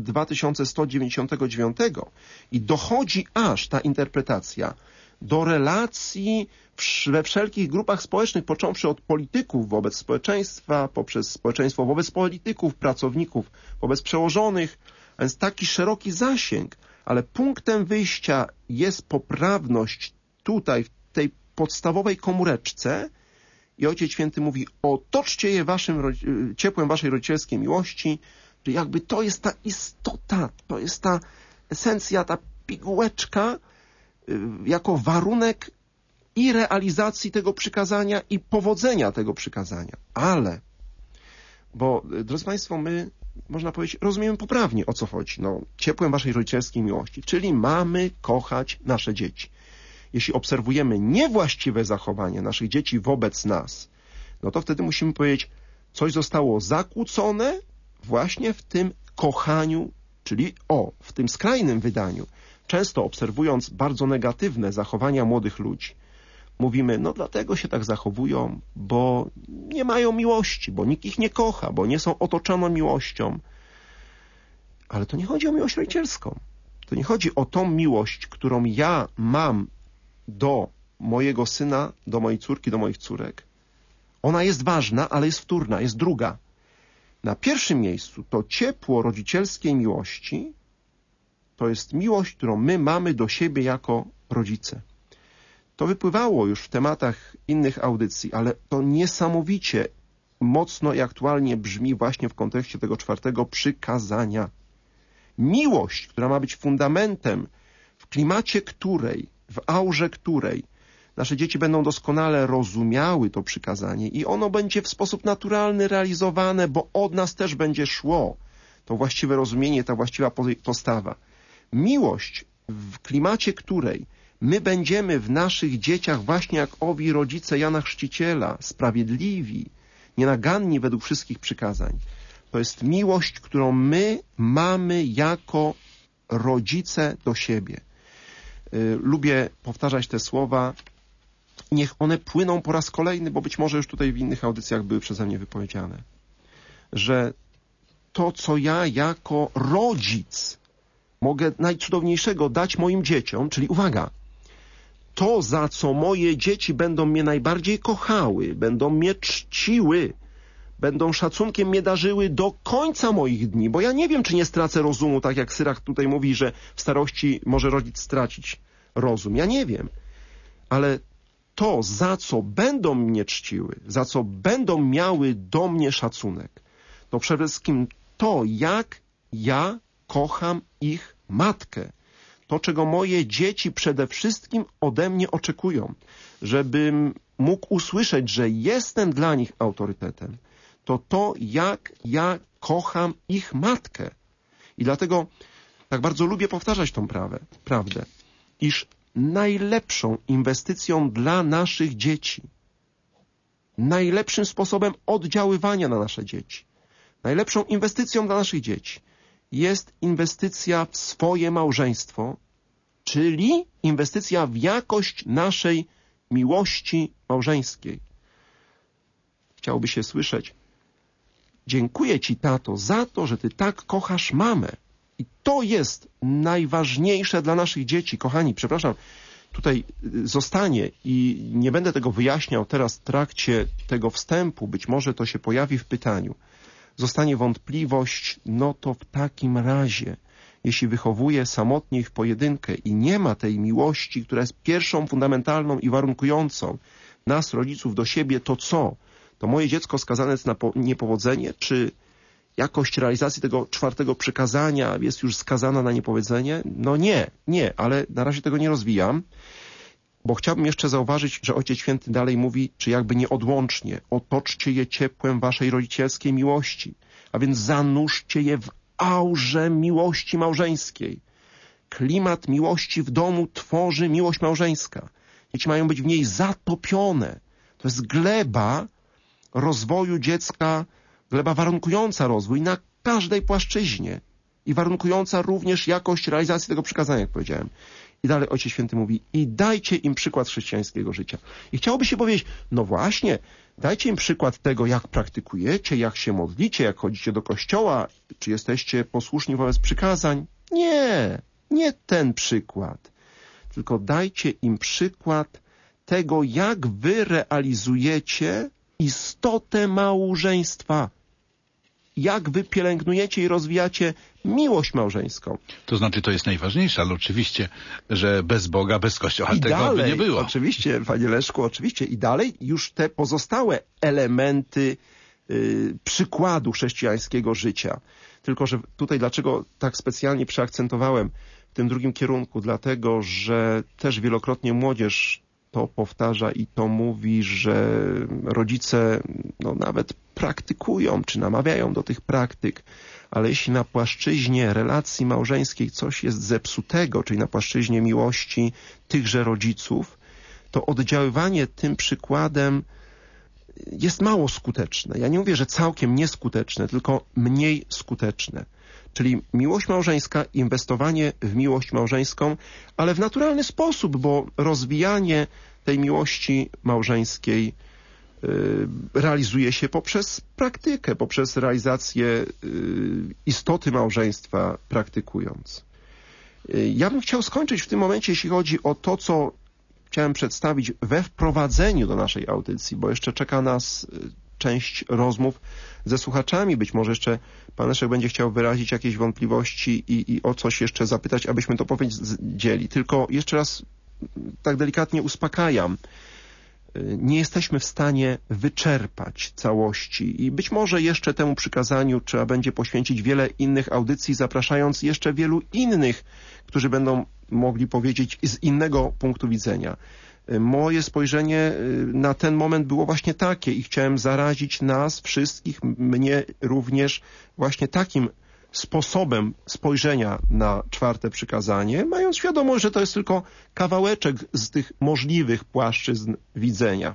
2199 i dochodzi aż ta interpretacja do relacji we wszelkich grupach społecznych, począwszy od polityków wobec społeczeństwa, poprzez społeczeństwo wobec polityków, pracowników wobec przełożonych, a więc taki szeroki zasięg, ale punktem wyjścia jest poprawność tutaj, w tej podstawowej komóreczce i Ojciec Święty mówi, otoczcie je ciepłem waszej rodzicielskiej miłości, że jakby to jest ta istota, to jest ta esencja, ta pigułeczka, jako warunek i realizacji tego przykazania i powodzenia tego przykazania. Ale, bo drodzy Państwo, my, można powiedzieć, rozumiemy poprawnie, o co chodzi. Ciepłem waszej rodzicielskiej miłości, czyli mamy kochać nasze dzieci. Jeśli obserwujemy niewłaściwe zachowanie naszych dzieci wobec nas, no to wtedy musimy powiedzieć, coś zostało zakłócone właśnie w tym kochaniu, czyli w tym skrajnym wydaniu. Często obserwując bardzo negatywne zachowania młodych ludzi, mówimy, dlatego się tak zachowują, bo nie mają miłości, bo nikt ich nie kocha, bo nie są otoczone miłością. Ale to nie chodzi o miłość rodzicielską. To nie chodzi o tą miłość, którą ja mam do mojego syna, do mojej córki, do moich córek. Ona jest ważna, ale jest wtórna, jest druga. Na pierwszym miejscu to ciepło rodzicielskiej miłości to jest miłość, którą my mamy do siebie jako rodzice. To wypływało już w tematach innych audycji, ale to niesamowicie mocno i aktualnie brzmi właśnie w kontekście tego 4. przykazania. Miłość, która ma być fundamentem, w klimacie której, w aurze której nasze dzieci będą doskonale rozumiały to przykazanie i ono będzie w sposób naturalny realizowane, bo od nas też będzie szło to właściwe rozumienie, ta właściwa postawa. Miłość, w klimacie której my będziemy w naszych dzieciach właśnie jak owi rodzice Jana Chrzciciela, sprawiedliwi, nienaganni według wszystkich przykazań. To jest miłość, którą my mamy jako rodzice do siebie. Lubię powtarzać te słowa. Niech one płyną po raz kolejny, bo być może już tutaj w innych audycjach były przeze mnie wypowiedziane, że to, co ja jako rodzic mogę najcudowniejszego dać moim dzieciom, czyli uwaga, to, za co moje dzieci będą mnie najbardziej kochały, będą mnie czciły, będą szacunkiem mnie darzyły do końca moich dni, bo ja nie wiem, czy nie stracę rozumu, tak jak Syrach tutaj mówi, że w starości może rodzic stracić rozum. Ja nie wiem, ale to, za co będą mnie czciły, za co będą miały do mnie szacunek, to przede wszystkim to, jak ja kocham ich matkę. To, czego moje dzieci przede wszystkim ode mnie oczekują, żebym mógł usłyszeć, że jestem dla nich autorytetem, to, jak ja kocham ich matkę. I dlatego tak bardzo lubię powtarzać tą prawdę, iż najlepszą inwestycją dla naszych dzieci, najlepszym sposobem oddziaływania na nasze dzieci, najlepszą inwestycją dla naszych dzieci jest inwestycja w swoje małżeństwo, czyli inwestycja w jakość naszej miłości małżeńskiej. Chciałoby się słyszeć, Dziękuję ci, tato, za to, że ty tak kochasz mamę. I to jest najważniejsze dla naszych dzieci. Kochani, przepraszam, tutaj zostanie i nie będę tego wyjaśniał teraz w trakcie tego wstępu, być może to się pojawi w pytaniu. Zostanie wątpliwość, no to w takim razie, jeśli wychowuję samotnie i w pojedynkę i nie ma tej miłości, która jest pierwszą, fundamentalną i warunkującą nas, rodziców, do siebie, to co? To moje dziecko skazane jest na niepowodzenie? Czy jakość realizacji tego 4. przykazania jest już skazana na niepowodzenie? No nie, ale na razie tego nie rozwijam, bo chciałbym jeszcze zauważyć, że Ojciec Święty dalej mówi, czy jakby nieodłącznie, otoczcie je ciepłem waszej rodzicielskiej miłości, a więc zanurzcie je w aurze miłości małżeńskiej. Klimat miłości w domu tworzy miłość małżeńska. Dzieci mają być w niej zatopione. To jest gleba rozwoju dziecka, gleba warunkująca rozwój na każdej płaszczyźnie i warunkująca również jakość realizacji tego przykazania, jak powiedziałem. I dalej Ojciec Święty mówi, i dajcie im przykład chrześcijańskiego życia. I chciałoby się powiedzieć, no właśnie, dajcie im przykład tego, jak praktykujecie, jak się modlicie, jak chodzicie do kościoła, czy jesteście posłuszni wobec przykazań. Nie ten przykład, tylko dajcie im przykład tego, jak wy realizujecie istotę małżeństwa. Jak wy pielęgnujecie i rozwijacie miłość małżeńską. To znaczy, to jest najważniejsze, ale oczywiście, że bez Boga, bez Kościoła I tego dalej, by nie było. Oczywiście, panie Leszku, oczywiście. I dalej już te pozostałe elementy przykładu chrześcijańskiego życia. Tylko, że tutaj dlaczego tak specjalnie przeakcentowałem w tym drugim kierunku? Dlatego, że też wielokrotnie młodzież to powtarza i to mówi, że rodzice nawet praktykują, czy namawiają do tych praktyk, ale jeśli na płaszczyźnie relacji małżeńskiej coś jest zepsutego, czyli na płaszczyźnie miłości tychże rodziców, to oddziaływanie tym przykładem jest mało skuteczne. Ja nie mówię, że całkiem nieskuteczne, tylko mniej skuteczne. Czyli miłość małżeńska, inwestowanie w miłość małżeńską, ale w naturalny sposób, bo rozwijanie tej miłości małżeńskiej realizuje się poprzez praktykę, poprzez realizację istoty małżeństwa praktykując. Ja bym chciał skończyć w tym momencie, jeśli chodzi o to, co chciałem przedstawić we wprowadzeniu do naszej audycji, bo jeszcze czeka nas część rozmów ze słuchaczami. Być może jeszcze pan Leszek będzie chciał wyrazić jakieś wątpliwości i o coś jeszcze zapytać, abyśmy to powiedzieli. Tylko jeszcze raz tak delikatnie uspokajam. Nie jesteśmy w stanie wyczerpać całości i być może jeszcze temu przykazaniu trzeba będzie poświęcić wiele innych audycji, zapraszając jeszcze wielu innych, którzy będą mogli powiedzieć z innego punktu widzenia. Moje spojrzenie na ten moment było właśnie takie i chciałem zarazić nas wszystkich, mnie również, właśnie takim sposobem spojrzenia na 4. przykazanie, mając świadomość, że to jest tylko kawałeczek z tych możliwych płaszczyzn widzenia.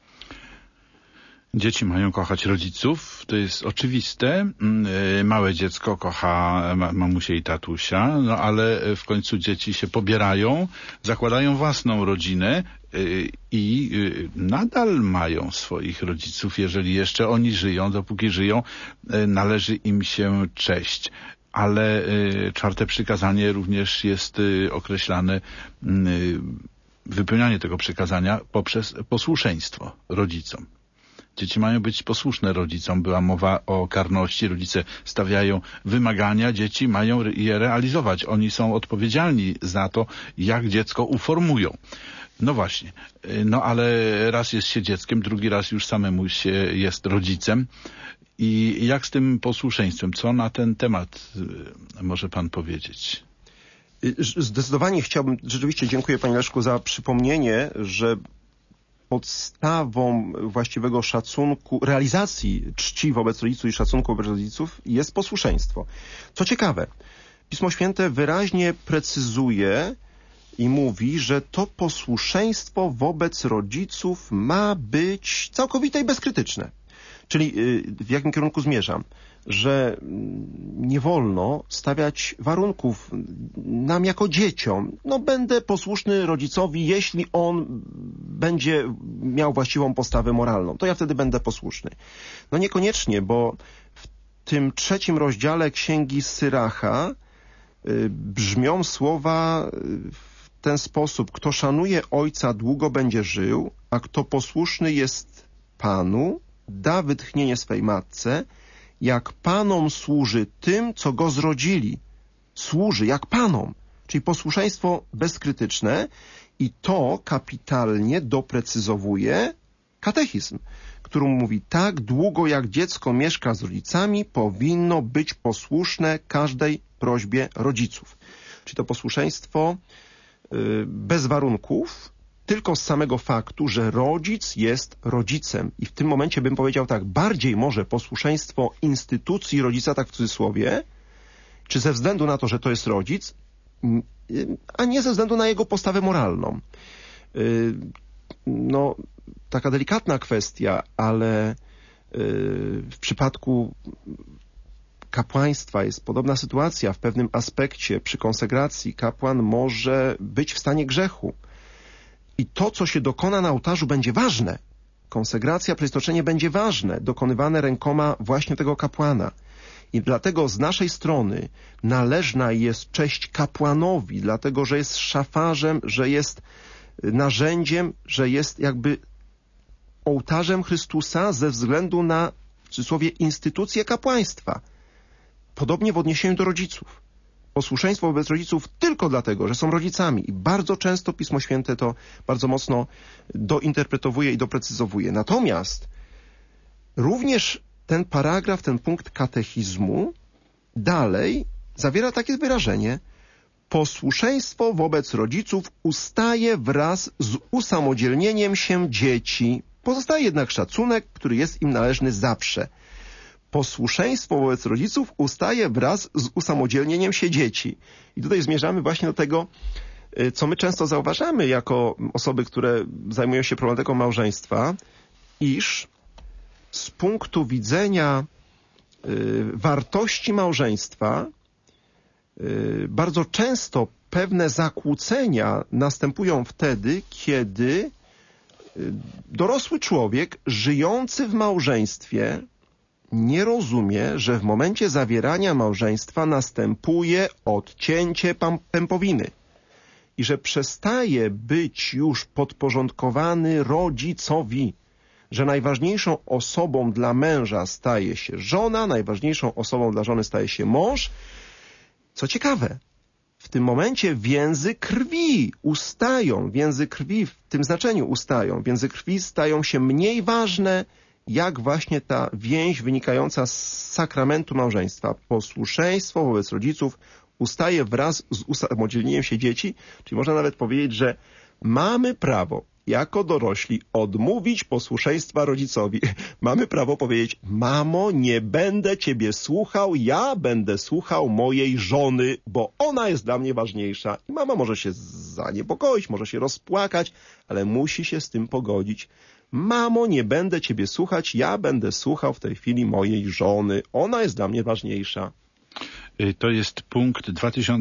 Dzieci mają kochać rodziców, to jest oczywiste. Małe dziecko kocha mamusię i tatusia, ale w końcu dzieci się pobierają, zakładają własną rodzinę i nadal mają swoich rodziców, jeżeli jeszcze oni żyją, dopóki żyją, należy im się cześć. Ale 4. przykazanie również jest określane, wypełnianie tego przykazania poprzez posłuszeństwo rodzicom. Dzieci mają być posłuszne rodzicom. Była mowa o karności. Rodzice stawiają wymagania, dzieci mają je realizować. Oni są odpowiedzialni za to, jak dziecko uformują. No właśnie. Ale raz jest się dzieckiem, drugi raz już samemu się jest rodzicem. I jak z tym posłuszeństwem? Co na ten temat może pan powiedzieć? Zdecydowanie chciałbym, rzeczywiście dziękuję panie Leszku za przypomnienie, że podstawą właściwego szacunku, realizacji czci wobec rodziców i szacunku wobec rodziców jest posłuszeństwo. Co ciekawe, Pismo Święte wyraźnie precyzuje i mówi, że to posłuszeństwo wobec rodziców ma być całkowite i bezkrytyczne. Czyli w jakim kierunku zmierzam? Że nie wolno stawiać warunków nam jako dzieciom. Będę posłuszny rodzicowi, jeśli on będzie miał właściwą postawę moralną. To ja wtedy będę posłuszny. No niekoniecznie, bo w tym 3 rozdziale Księgi Syracha brzmią słowa w ten sposób: kto szanuje ojca, długo będzie żył, a kto posłuszny jest Panu, da wytchnienie swej matce, jak Panom służy tym, co go zrodzili. Służy jak Panom, czyli posłuszeństwo bezkrytyczne, i to kapitalnie doprecyzowuje katechizm, który mówi: tak długo jak dziecko mieszka z rodzicami, powinno być posłuszne każdej prośbie rodziców. Czyli to posłuszeństwo bez warunków, tylko z samego faktu, że rodzic jest rodzicem. I w tym momencie bym powiedział tak, bardziej może posłuszeństwo instytucji rodzica, tak w cudzysłowie, czy ze względu na to, że to jest rodzic, a nie ze względu na jego postawę moralną. No, taka delikatna kwestia, ale w przypadku kapłaństwa jest podobna sytuacja. W pewnym aspekcie przy konsekracji kapłan może być w stanie grzechu. I to, co się dokona na ołtarzu, będzie ważne. Konsekracja, przeznaczenie będzie ważne, dokonywane rękoma właśnie tego kapłana. I dlatego z naszej strony należna jest cześć kapłanowi, dlatego że jest szafarzem, że jest narzędziem, że jest jakby ołtarzem Chrystusa ze względu na, w cudzysłowie, instytucję kapłaństwa. Podobnie w odniesieniu do rodziców. Posłuszeństwo wobec rodziców tylko dlatego, że są rodzicami. I bardzo często Pismo Święte to bardzo mocno dointerpretowuje i doprecyzowuje. Natomiast również ten paragraf, ten punkt katechizmu dalej zawiera takie wyrażenie: posłuszeństwo wobec rodziców ustaje wraz z usamodzielnieniem się dzieci. Pozostaje jednak szacunek, który jest im należny zawsze. Posłuszeństwo wobec rodziców ustaje wraz z usamodzielnieniem się dzieci. I tutaj zmierzamy właśnie do tego, co my często zauważamy jako osoby, które zajmują się problematyką małżeństwa, iż z punktu widzenia wartości małżeństwa bardzo często pewne zakłócenia następują wtedy, kiedy dorosły człowiek żyjący w małżeństwie nie rozumie, że w momencie zawierania małżeństwa następuje odcięcie pępowiny i że przestaje być już podporządkowany rodzicowi, że najważniejszą osobą dla męża staje się żona, najważniejszą osobą dla żony staje się mąż. Co ciekawe, w tym momencie więzy krwi ustają, więzy krwi w tym znaczeniu ustają, więzy krwi stają się mniej ważne, jak właśnie ta więź wynikająca z sakramentu małżeństwa. Posłuszeństwo wobec rodziców ustaje wraz z usamodzielnieniem się dzieci, czyli można nawet powiedzieć, że mamy prawo jako dorośli odmówić posłuszeństwa rodzicowi. Mamy prawo powiedzieć: mamo, nie będę ciebie słuchał, ja będę słuchał mojej żony, bo ona jest dla mnie ważniejsza. I mama może się zaniepokoić, może się rozpłakać, ale musi się z tym pogodzić. Mamo, nie będę ciebie słuchać, ja będę słuchał w tej chwili mojej żony. Ona jest dla mnie ważniejsza. To jest punkt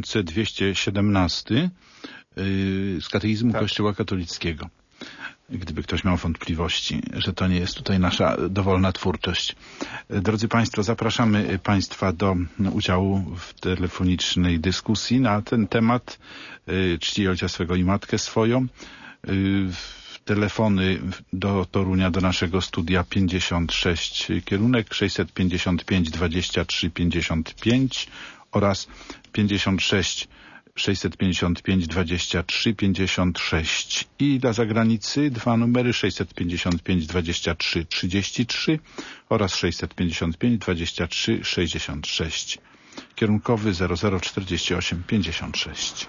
2217 z katechizmu Kościoła katolickiego. Gdyby ktoś miał wątpliwości, że to nie jest tutaj nasza dowolna twórczość. Drodzy Państwo, zapraszamy Państwa do udziału w telefonicznej dyskusji na ten temat. Czci ojca swego i matkę swoją. Telefony do Torunia, do naszego studia 56 kierunek 655 23 55 oraz 56 655 23 56 i dla zagranicy 2 numery 655 23 33 oraz 655 23 66. Kierunkowy 0048 56.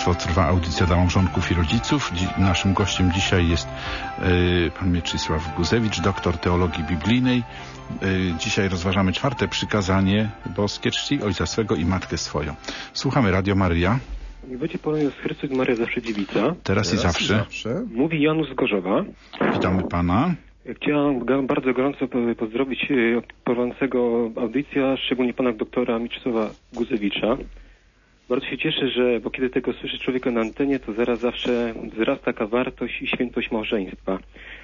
Państwo, trwa audycja dla małżonków i rodziców. Naszym gościem dzisiaj jest pan Mieczysław Guzewicz, doktor teologii biblijnej. Dzisiaj rozważamy 4. przykazanie boskie: czcij ojca swego i matkę swoją. Słuchamy Radio Maryja. Niech będzie Polonius Chrystus, Maria zawsze dziewica. Teraz i zawsze. Mówi Janusz z Gorzowa. Witamy pana. Chciałem bardzo gorąco pozdrowić prowadzącego audycja, szczególnie pana doktora Mieczysława Guzewicza. Bardzo się cieszę, bo kiedy tego słyszy człowieka na antenie, to zawsze wzrasta taka wartość i świętość małżeństwa.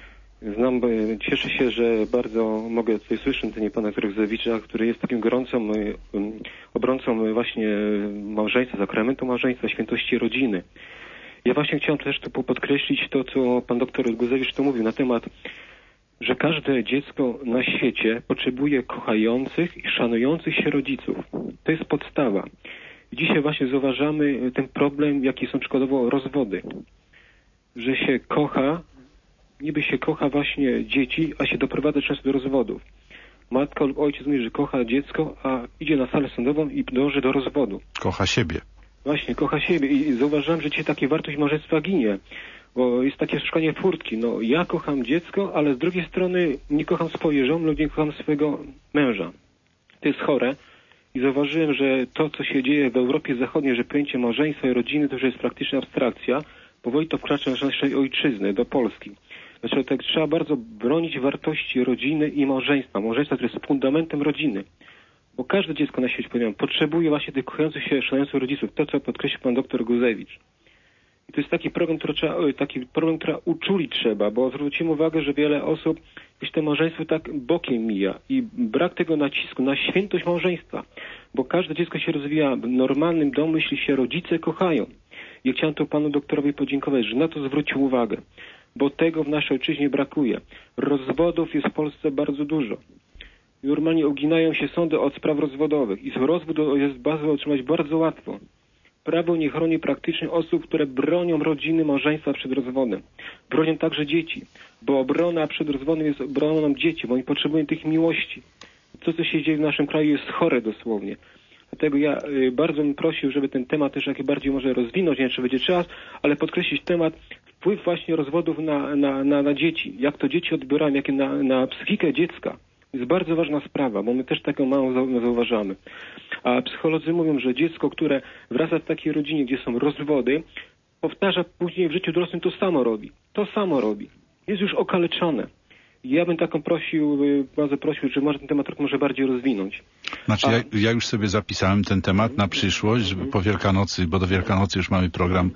Cieszę się, że bardzo mogę tutaj słyszeć na antenie pana doktora Guzewicza, który jest takim gorącą obrońcą właśnie małżeństwa, sakramentu małżeństwa, świętości rodziny. Ja właśnie chciałem też tu podkreślić to, co pan doktor Guzewicz tu mówił na temat, że każde dziecko na świecie potrzebuje kochających i szanujących się rodziców. To jest podstawa. I dzisiaj właśnie zauważamy ten problem, jaki są przykładowo rozwody. Że się kocha, niby się kocha właśnie dzieci, a się doprowadza często do rozwodów. Matka lub ojciec mówi, że kocha dziecko, a idzie na salę sądową i dąży do rozwodu. Kocha siebie. Właśnie, kocha siebie. I zauważyłem, że dzisiaj taka wartość małżeństwa ginie. Bo jest takie szukanie furtki. No, ja kocham dziecko, ale z drugiej strony nie kocham swojej żony lub nie kocham swojego męża. To jest chore. I zauważyłem, że to, co się dzieje w Europie Zachodniej, że pojęcie małżeństwa i rodziny to już jest praktycznie abstrakcja, powoli to wkracza do naszej ojczyzny, do Polski. Dlaczego tak trzeba bardzo bronić wartości rodziny i małżeństwa. Małżeństwa, które jest fundamentem rodziny. Bo każde dziecko na świecie, powiedziałem, potrzebuje właśnie tych kochających się, szanujących rodziców. To, co podkreślił pan doktor Guzewicz. I to jest taki problem, który uczulić trzeba, bo zwrócimy uwagę, że wiele osób gdzieś to małżeństwo tak bokiem mija i brak tego nacisku na świętość małżeństwa, bo każde dziecko się rozwija w normalnym domu, jeśli się rodzice kochają. I chciałem tu panu doktorowi podziękować, że na to zwrócił uwagę, bo tego w naszej ojczyźnie brakuje. Rozwodów jest w Polsce bardzo dużo. Normalnie uginają się sądy od spraw rozwodowych i rozwód jest bazą otrzymać bardzo łatwo. Prawo nie chroni praktycznie osób, które bronią rodziny, małżeństwa przed rozwodem. Bronią także dzieci, bo obrona przed rozwodem jest obroną dzieci, bo oni potrzebują tych miłości. To, co się dzieje w naszym kraju, jest chore dosłownie. Dlatego ja bardzo bym prosił, żeby ten temat też jak bardziej może rozwinąć, nie wiem, czy będzie czas, ale podkreślić temat wpływ właśnie rozwodów na dzieci. Jak to dzieci odbierają, jakie na psychikę dziecka. To jest bardzo ważna sprawa, bo my też taką mało zauważamy. A psycholodzy mówią, że dziecko, które wraca w takiej rodzinie, gdzie są rozwody, powtarza później w życiu dorosłym to samo robi. To samo robi. Jest już okaleczone. Ja bym taką bardzo prosił, że może ten temat może bardziej rozwinąć. Znaczy ja już sobie zapisałem ten temat na przyszłość, żeby po Wielkanocy, bo do Wielkanocy już mamy program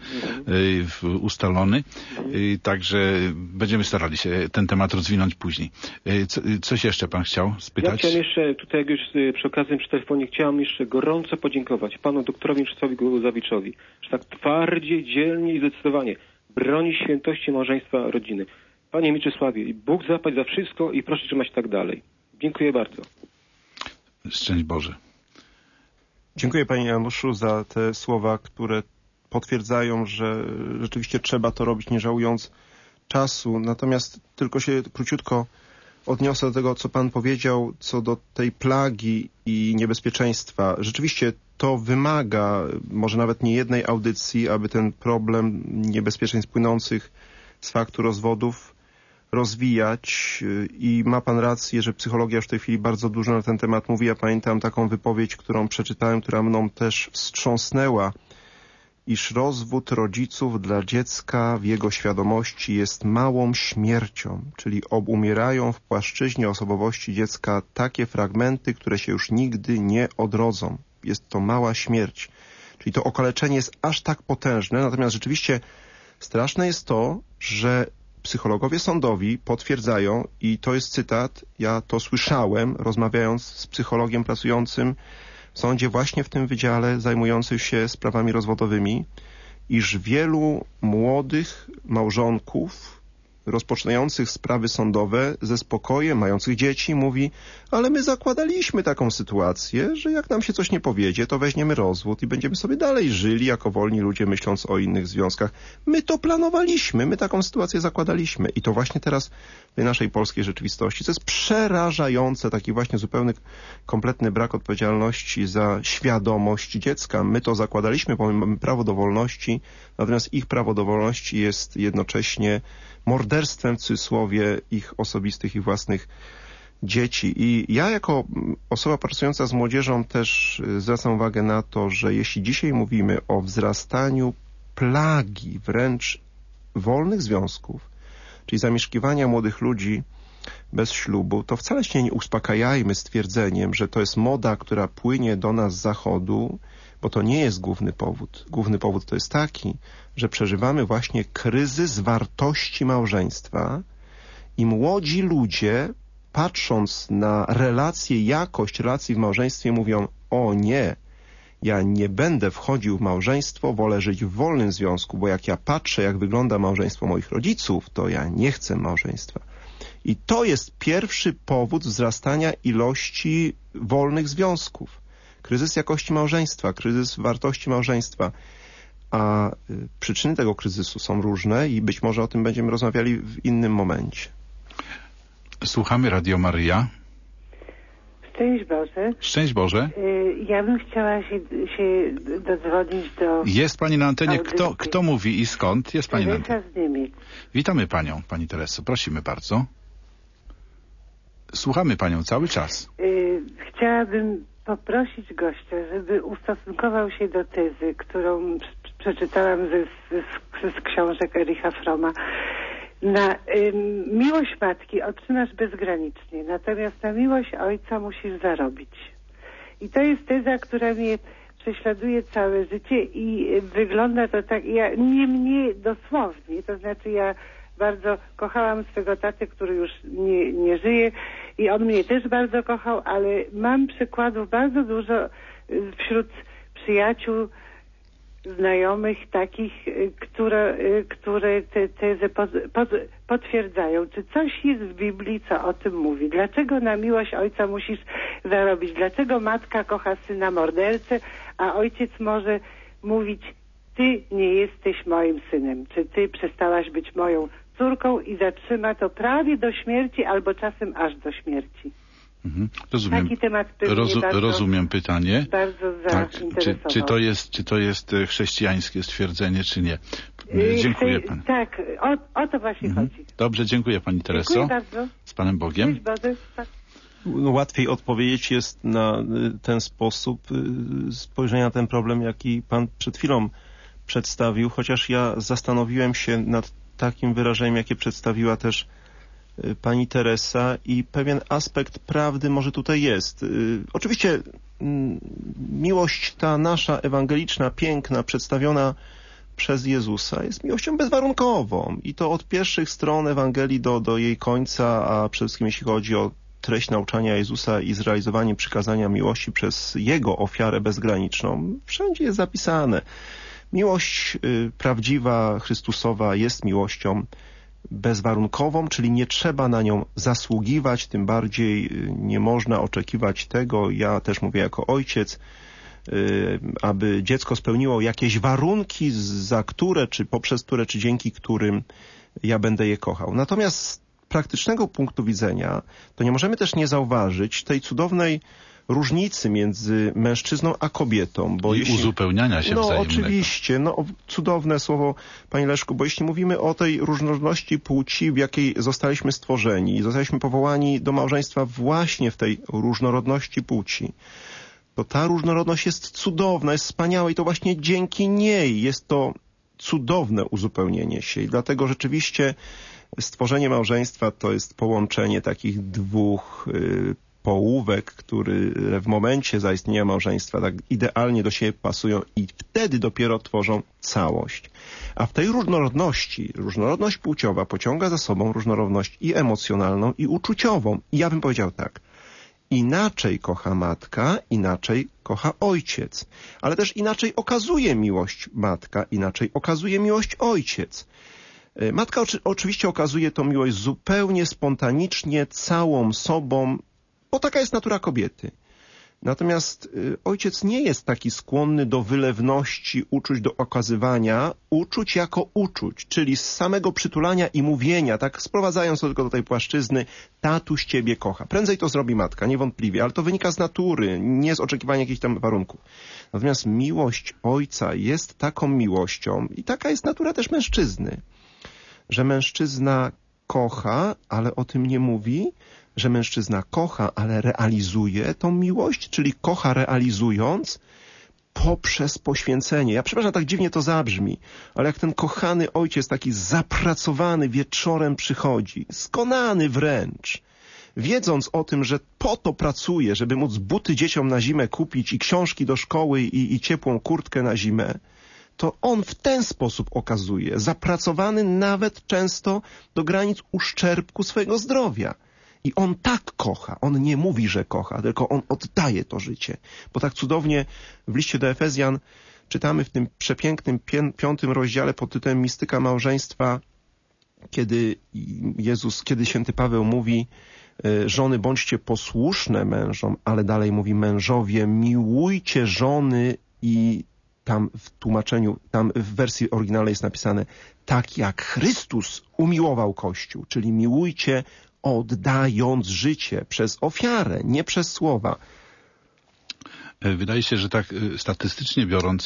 ustalony, także będziemy starali się ten temat rozwinąć później. Coś jeszcze pan chciał spytać? Ja chciałem jeszcze, tutaj jak już przy okazji przy telefonie, chciałem jeszcze gorąco podziękować panu doktorowi Mieczysławowi Guzewiczowi, że tak twardzie, dzielnie i zdecydowanie broni świętości małżeństwa rodziny. Panie Mieczysławie, Bóg zapłać za wszystko i proszę trzymać tak dalej. Dziękuję bardzo. Szczęść Boże. Dziękuję panie Januszu za te słowa, które potwierdzają, że rzeczywiście trzeba to robić, nie żałując czasu. Natomiast tylko się króciutko odniosę do tego, co pan powiedział, co do tej plagi i niebezpieczeństwa. Rzeczywiście to wymaga może nawet nie jednej audycji, aby ten problem niebezpieczeństw płynących z faktu rozwodów rozwijać i ma pan rację, że psychologia już w tej chwili bardzo dużo na ten temat mówi. Ja pamiętam taką wypowiedź, którą przeczytałem, która mną też wstrząsnęła, iż rozwód rodziców dla dziecka w jego świadomości jest małą śmiercią, czyli obumierają w płaszczyźnie osobowości dziecka takie fragmenty, które się już nigdy nie odrodzą. Jest to mała śmierć. Czyli to okaleczenie jest aż tak potężne, natomiast rzeczywiście straszne jest to, że psychologowie sądowi potwierdzają, i to jest cytat, ja to słyszałem, rozmawiając z psychologiem pracującym w sądzie właśnie w tym wydziale zajmującym się sprawami rozwodowymi, iż wielu młodych małżonków rozpoczynających sprawy sądowe ze spokojem, mających dzieci, mówi: ale my zakładaliśmy taką sytuację, że jak nam się coś nie powiedzie, to weźmiemy rozwód i będziemy sobie dalej żyli jako wolni ludzie, myśląc o innych związkach. My to planowaliśmy, my taką sytuację zakładaliśmy. I to właśnie teraz w tej naszej polskiej rzeczywistości, co jest przerażające, taki właśnie zupełny, kompletny brak odpowiedzialności za świadomość dziecka. My to zakładaliśmy, bo my mamy prawo do wolności, natomiast ich prawo do wolności jest jednocześnie morderstwem, w cudzysłowie, ich osobistych i własnych dzieci. I ja jako osoba pracująca z młodzieżą też zwracam uwagę na to, że jeśli dzisiaj mówimy o wzrastaniu plagi wręcz wolnych związków, czyli zamieszkiwania młodych ludzi bez ślubu, to wcale się nie uspokajajmy stwierdzeniem, że to jest moda, która płynie do nas z zachodu, bo to nie jest główny powód. Główny powód to jest taki, że przeżywamy właśnie kryzys wartości małżeństwa i młodzi ludzie, patrząc na relacje, jakość relacji w małżeństwie, mówią: o nie, ja nie będę wchodził w małżeństwo, wolę żyć w wolnym związku, bo jak ja patrzę, jak wygląda małżeństwo moich rodziców, to ja nie chcę małżeństwa. I to jest pierwszy powód wzrastania ilości wolnych związków. Kryzys jakości małżeństwa, kryzys wartości małżeństwa. A przyczyny tego kryzysu są różne i być może o tym będziemy rozmawiali w innym momencie. Słuchamy Radio Maryja. Szczęść Boże. Szczęść Boże. Ja bym chciała się dodzwonić do... Jest pani na antenie. Kto mówi i skąd? Jest pani na antenie. Teresa z Niemiec. Witamy panią, pani Tereso. Prosimy bardzo. Słuchamy panią cały czas. Chciałabym poprosić gościa, żeby ustosunkował się do tezy, którą przeczytałam z książek Ericha Froma. Miłość matki otrzymasz bezgranicznie, natomiast na miłość ojca musisz zarobić. I to jest teza, która mnie prześladuje całe życie i wygląda to tak, nie mnie dosłownie, to znaczy ja bardzo kochałam swego tatę, który już nie żyje i on mnie też bardzo kochał, ale mam przykładów bardzo dużo wśród przyjaciół, znajomych takich, które te tezy potwierdzają. Czy coś jest w Biblii, co o tym mówi? Dlaczego na miłość ojca musisz zarobić? Dlaczego matka kocha syna mordercę, a ojciec może mówić: ty nie jesteś moim synem, czy ty przestałaś być moją córką, i zatrzyma to prawie do śmierci albo czasem aż do śmierci. Rozumiem. Taki temat rozumiem pytanie. Bardzo zainteresował. Czy to jest chrześcijańskie stwierdzenie, czy nie? Dziękuję pani. Tak, o to właśnie chodzi. Dobrze, dziękuję pani Tereso. Dziękuję bardzo. Z Panem Bogiem. No, łatwiej odpowiedzieć jest na ten sposób spojrzenia na ten problem, jaki pan przed chwilą przedstawił, chociaż ja zastanowiłem się nad takim wyrażeniem, jakie przedstawiła też pani Teresa, i pewien aspekt prawdy może tutaj jest. Oczywiście miłość ta nasza ewangeliczna, piękna, przedstawiona przez Jezusa jest miłością bezwarunkową i to od pierwszych stron Ewangelii do jej końca, a przede wszystkim jeśli chodzi o treść nauczania Jezusa i zrealizowanie przykazania miłości przez Jego ofiarę bezgraniczną, wszędzie jest zapisane. Miłość prawdziwa, Chrystusowa jest miłością bezwarunkową, czyli nie trzeba na nią zasługiwać, tym bardziej nie można oczekiwać tego, ja też mówię jako ojciec, aby dziecko spełniło jakieś warunki, za które, czy poprzez które, czy dzięki którym ja będę je kochał. Natomiast z praktycznego punktu widzenia, to nie możemy też nie zauważyć tej cudownej różnicy między mężczyzną a kobietą. Bo uzupełniania się wzajemnego. Oczywiście, cudowne słowo, panie Leszku, bo jeśli mówimy o tej różnorodności płci, w jakiej zostaliśmy stworzeni, zostaliśmy powołani do małżeństwa właśnie w tej różnorodności płci, to ta różnorodność jest cudowna, jest wspaniała i to właśnie dzięki niej jest to cudowne uzupełnienie się. I dlatego rzeczywiście stworzenie małżeństwa to jest połączenie takich dwóch połówek, które w momencie zaistnienia małżeństwa tak idealnie do siebie pasują i wtedy dopiero tworzą całość. A w tej różnorodności, różnorodność płciowa pociąga za sobą różnorodność i emocjonalną, i uczuciową. I ja bym powiedział tak: inaczej kocha matka, inaczej kocha ojciec. Ale też inaczej okazuje miłość matka, inaczej okazuje miłość ojciec. Matka oczywiście okazuje tą miłość zupełnie spontanicznie, całą sobą, bo taka jest natura kobiety. Natomiast ojciec nie jest taki skłonny do wylewności uczuć, do okazywania uczuć jako uczuć, czyli z samego przytulania i mówienia, tak sprowadzając to tylko do tej płaszczyzny, tatuś ciebie kocha. Prędzej to zrobi matka, niewątpliwie, ale to wynika z natury, nie z oczekiwania jakichś tam warunków. Natomiast miłość ojca jest taką miłością i taka jest natura też mężczyzny, że mężczyzna kocha, ale o tym nie mówi, że mężczyzna kocha, ale realizuje tą miłość, czyli kocha realizując poprzez poświęcenie. Ja przepraszam, tak dziwnie to zabrzmi, ale jak ten kochany ojciec taki zapracowany wieczorem przychodzi, skonany wręcz, wiedząc o tym, że po to pracuje, żeby móc buty dzieciom na zimę kupić i książki do szkoły i ciepłą kurtkę na zimę, to on w ten sposób okazuje, zapracowany nawet często do granic uszczerbku swojego zdrowia. I on tak kocha, on nie mówi, że kocha, tylko on oddaje to życie. Bo tak cudownie w liście do Efezjan czytamy w tym przepięknym 5. rozdziale pod tytułem Mistyka małżeństwa, kiedy święty Paweł mówi, żony bądźcie posłuszne mężom, ale dalej mówi mężowie, miłujcie żony i tam w tłumaczeniu, tam w wersji oryginalnej jest napisane tak jak Chrystus umiłował Kościół, czyli miłujcie oddając życie przez ofiarę, nie przez słowa. Wydaje się, że tak statystycznie biorąc,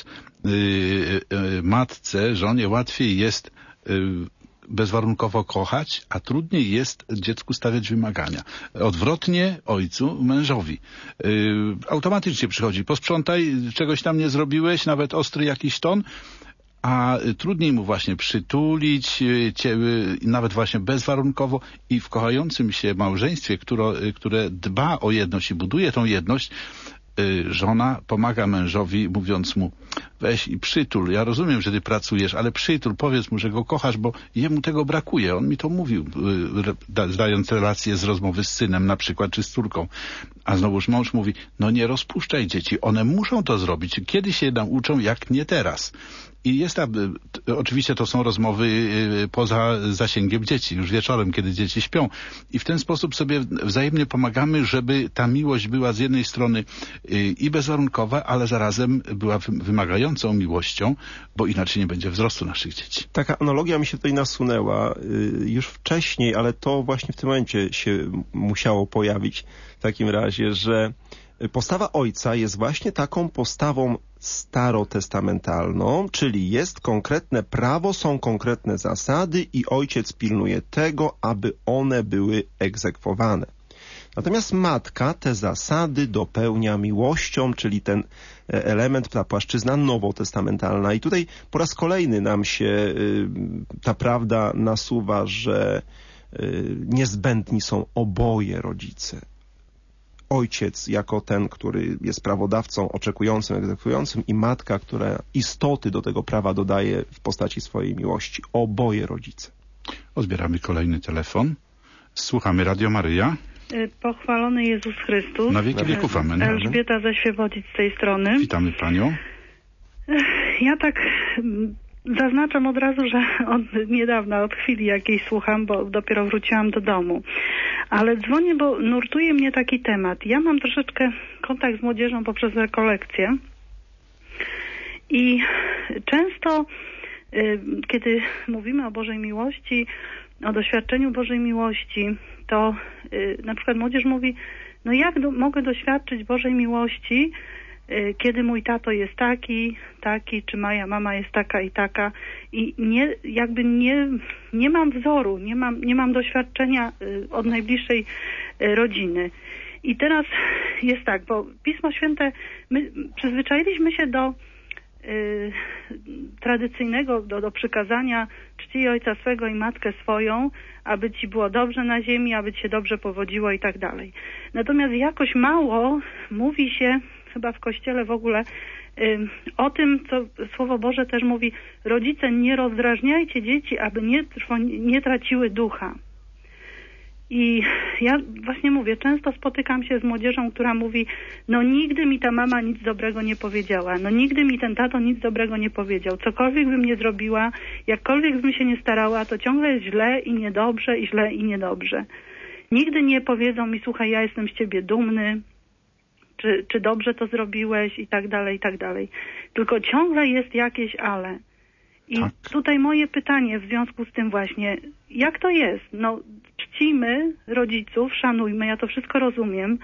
matce, żonie łatwiej jest bezwarunkowo kochać, a trudniej jest dziecku stawiać wymagania. Odwrotnie ojcu, mężowi. Automatycznie przychodzi, posprzątaj, czegoś tam nie zrobiłeś, nawet ostry jakiś ton, a trudniej mu właśnie przytulić, nawet właśnie bezwarunkowo i w kochającym się małżeństwie, które dba o jedność i buduje tą jedność, żona pomaga mężowi, mówiąc mu, weź i przytul, ja rozumiem, że ty pracujesz, ale przytul, powiedz mu, że go kochasz, bo jemu tego brakuje. On mi to mówił, zdając relację z rozmowy z synem na przykład, czy z córką. A znowuż mąż mówi, no nie rozpuszczaj dzieci, one muszą to zrobić. Kiedy się nauczą, jak nie teraz. I jest oczywiście to są rozmowy poza zasięgiem dzieci, już wieczorem, kiedy dzieci śpią. I w ten sposób sobie wzajemnie pomagamy, żeby ta miłość była z jednej strony i bezwarunkowa, ale zarazem była wymagającą miłością, bo inaczej nie będzie wzrostu naszych dzieci. Taka analogia mi się tutaj nasunęła już wcześniej, ale to właśnie w tym momencie się musiało pojawić w takim razie, że postawa ojca jest właśnie taką postawą starotestamentalną, czyli jest konkretne prawo, są konkretne zasady i ojciec pilnuje tego, aby one były egzekwowane. Natomiast matka te zasady dopełnia miłością, czyli ten element, ta płaszczyzna nowotestamentalna. I tutaj po raz kolejny nam się ta prawda nasuwa, że niezbędni są oboje rodzice. Ojciec jako ten, który jest prawodawcą, oczekującym, egzekwującym i matka, która istoty do tego prawa dodaje w postaci swojej miłości. Oboje rodzice. Odbieramy kolejny telefon. Słuchamy Radio Maryja. Pochwalony Jezus Chrystus. Na wieki wieków, amen. Elżbieta ze Świebodzic z tej strony. Witamy Panią. Ja tak zaznaczam od razu, że od niedawna, od chwili jakiejś słucham, bo dopiero wróciłam do domu. Ale dzwonię, bo nurtuje mnie taki temat. Ja mam troszeczkę kontakt z młodzieżą poprzez rekolekcje i często, kiedy mówimy o Bożej miłości, o doświadczeniu Bożej miłości, to na przykład młodzież mówi, no jak mogę doświadczyć Bożej miłości, kiedy mój tato jest taki, czy moja mama jest taka i taka i nie mam wzoru, nie mam doświadczenia od najbliższej rodziny. I teraz jest tak, bo Pismo Święte, my przyzwyczailiśmy się do tradycyjnego, do przykazania czcij ojca swego i matkę swoją, aby ci było dobrze na ziemi, aby ci się dobrze powodziło i tak dalej. Natomiast jakoś mało mówi się chyba w Kościele w ogóle o tym, co Słowo Boże też mówi, rodzice, nie rozdrażniajcie dzieci, aby nie traciły ducha. I ja właśnie mówię, często spotykam się z młodzieżą, która mówi, no nigdy mi ta mama nic dobrego nie powiedziała, no nigdy mi ten tato nic dobrego nie powiedział, cokolwiek bym nie zrobiła, jakkolwiek bym się nie starała, to ciągle jest źle i niedobrze, i źle i niedobrze. Nigdy nie powiedzą mi, słuchaj, ja jestem z ciebie dumny, czy dobrze to zrobiłeś i tak dalej, i tak dalej. Tylko ciągle jest jakieś ale. I tutaj moje pytanie w związku z tym właśnie, jak to jest? No, czcimy rodziców, szanujmy, ja to wszystko rozumiem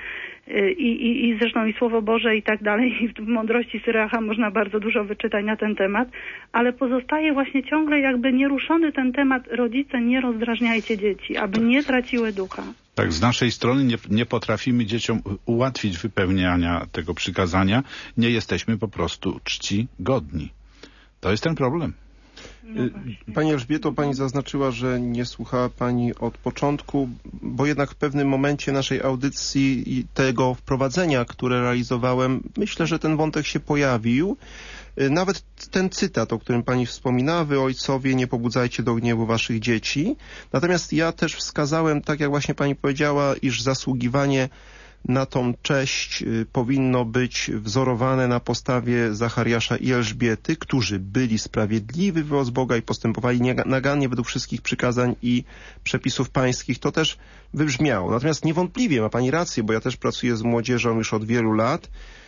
i zresztą i Słowo Boże i tak dalej, i w mądrości Syracha można bardzo dużo wyczytać na ten temat, ale pozostaje właśnie ciągle jakby nieruszony ten temat, rodzice, nie rozdrażniajcie dzieci, aby nie traciły ducha. Tak, z naszej strony nie potrafimy dzieciom ułatwić wypełniania tego przykazania, nie jesteśmy po prostu czcigodni. To jest ten problem. No Pani Elżbieto, pani zaznaczyła, że nie słuchała pani od początku, bo jednak w pewnym momencie naszej audycji i tego wprowadzenia, które realizowałem, myślę, że ten wątek się pojawił. Nawet ten cytat, o którym pani wspominała, wy ojcowie nie pobudzajcie do gniewu waszych dzieci. Natomiast ja też wskazałem, tak jak właśnie pani powiedziała, iż zasługiwanie na tą cześć powinno być wzorowane na postawie Zachariasza i Elżbiety, którzy byli sprawiedliwi wobec Boga i postępowali nagannie według wszystkich przykazań i przepisów pańskich. To też wybrzmiało. Natomiast niewątpliwie ma pani rację, bo ja też pracuję z młodzieżą już od wielu lat,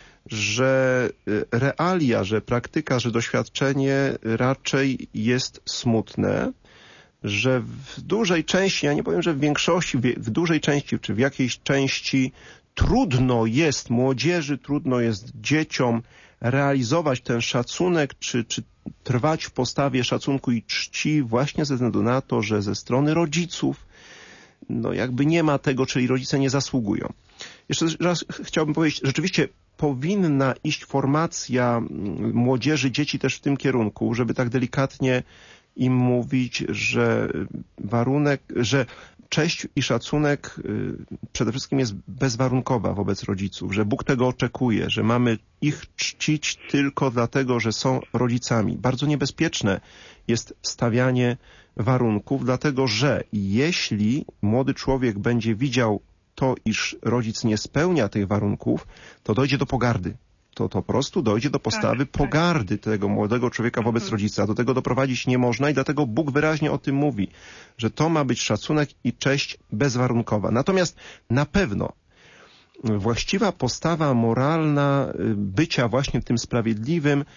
że realia, że praktyka, że doświadczenie raczej jest smutne, że w dużej części, ja nie powiem, że w większości, w dużej części, czy w jakiejś części trudno jest młodzieży, trudno jest dzieciom realizować ten szacunek, czy trwać w postawie szacunku i czci właśnie ze względu na to, że ze strony rodziców no jakby nie ma tego, czyli rodzice nie zasługują. Jeszcze raz chciałbym powiedzieć, rzeczywiście powinna iść formacja młodzieży, dzieci też w tym kierunku, żeby tak delikatnie im mówić, że że cześć i szacunek przede wszystkim jest bezwarunkowa wobec rodziców, że Bóg tego oczekuje, że mamy ich czcić tylko dlatego, że są rodzicami. Bardzo niebezpieczne jest stawianie warunków, dlatego że jeśli młody człowiek będzie widział to, iż rodzic nie spełnia tych warunków, to dojdzie do pogardy. To po prostu dojdzie do postawy pogardy tego młodego człowieka wobec rodzica. Do tego doprowadzić nie można i dlatego Bóg wyraźnie o tym mówi, że to ma być szacunek i cześć bezwarunkowa. Natomiast na pewno właściwa postawa moralna bycia właśnie tym sprawiedliwym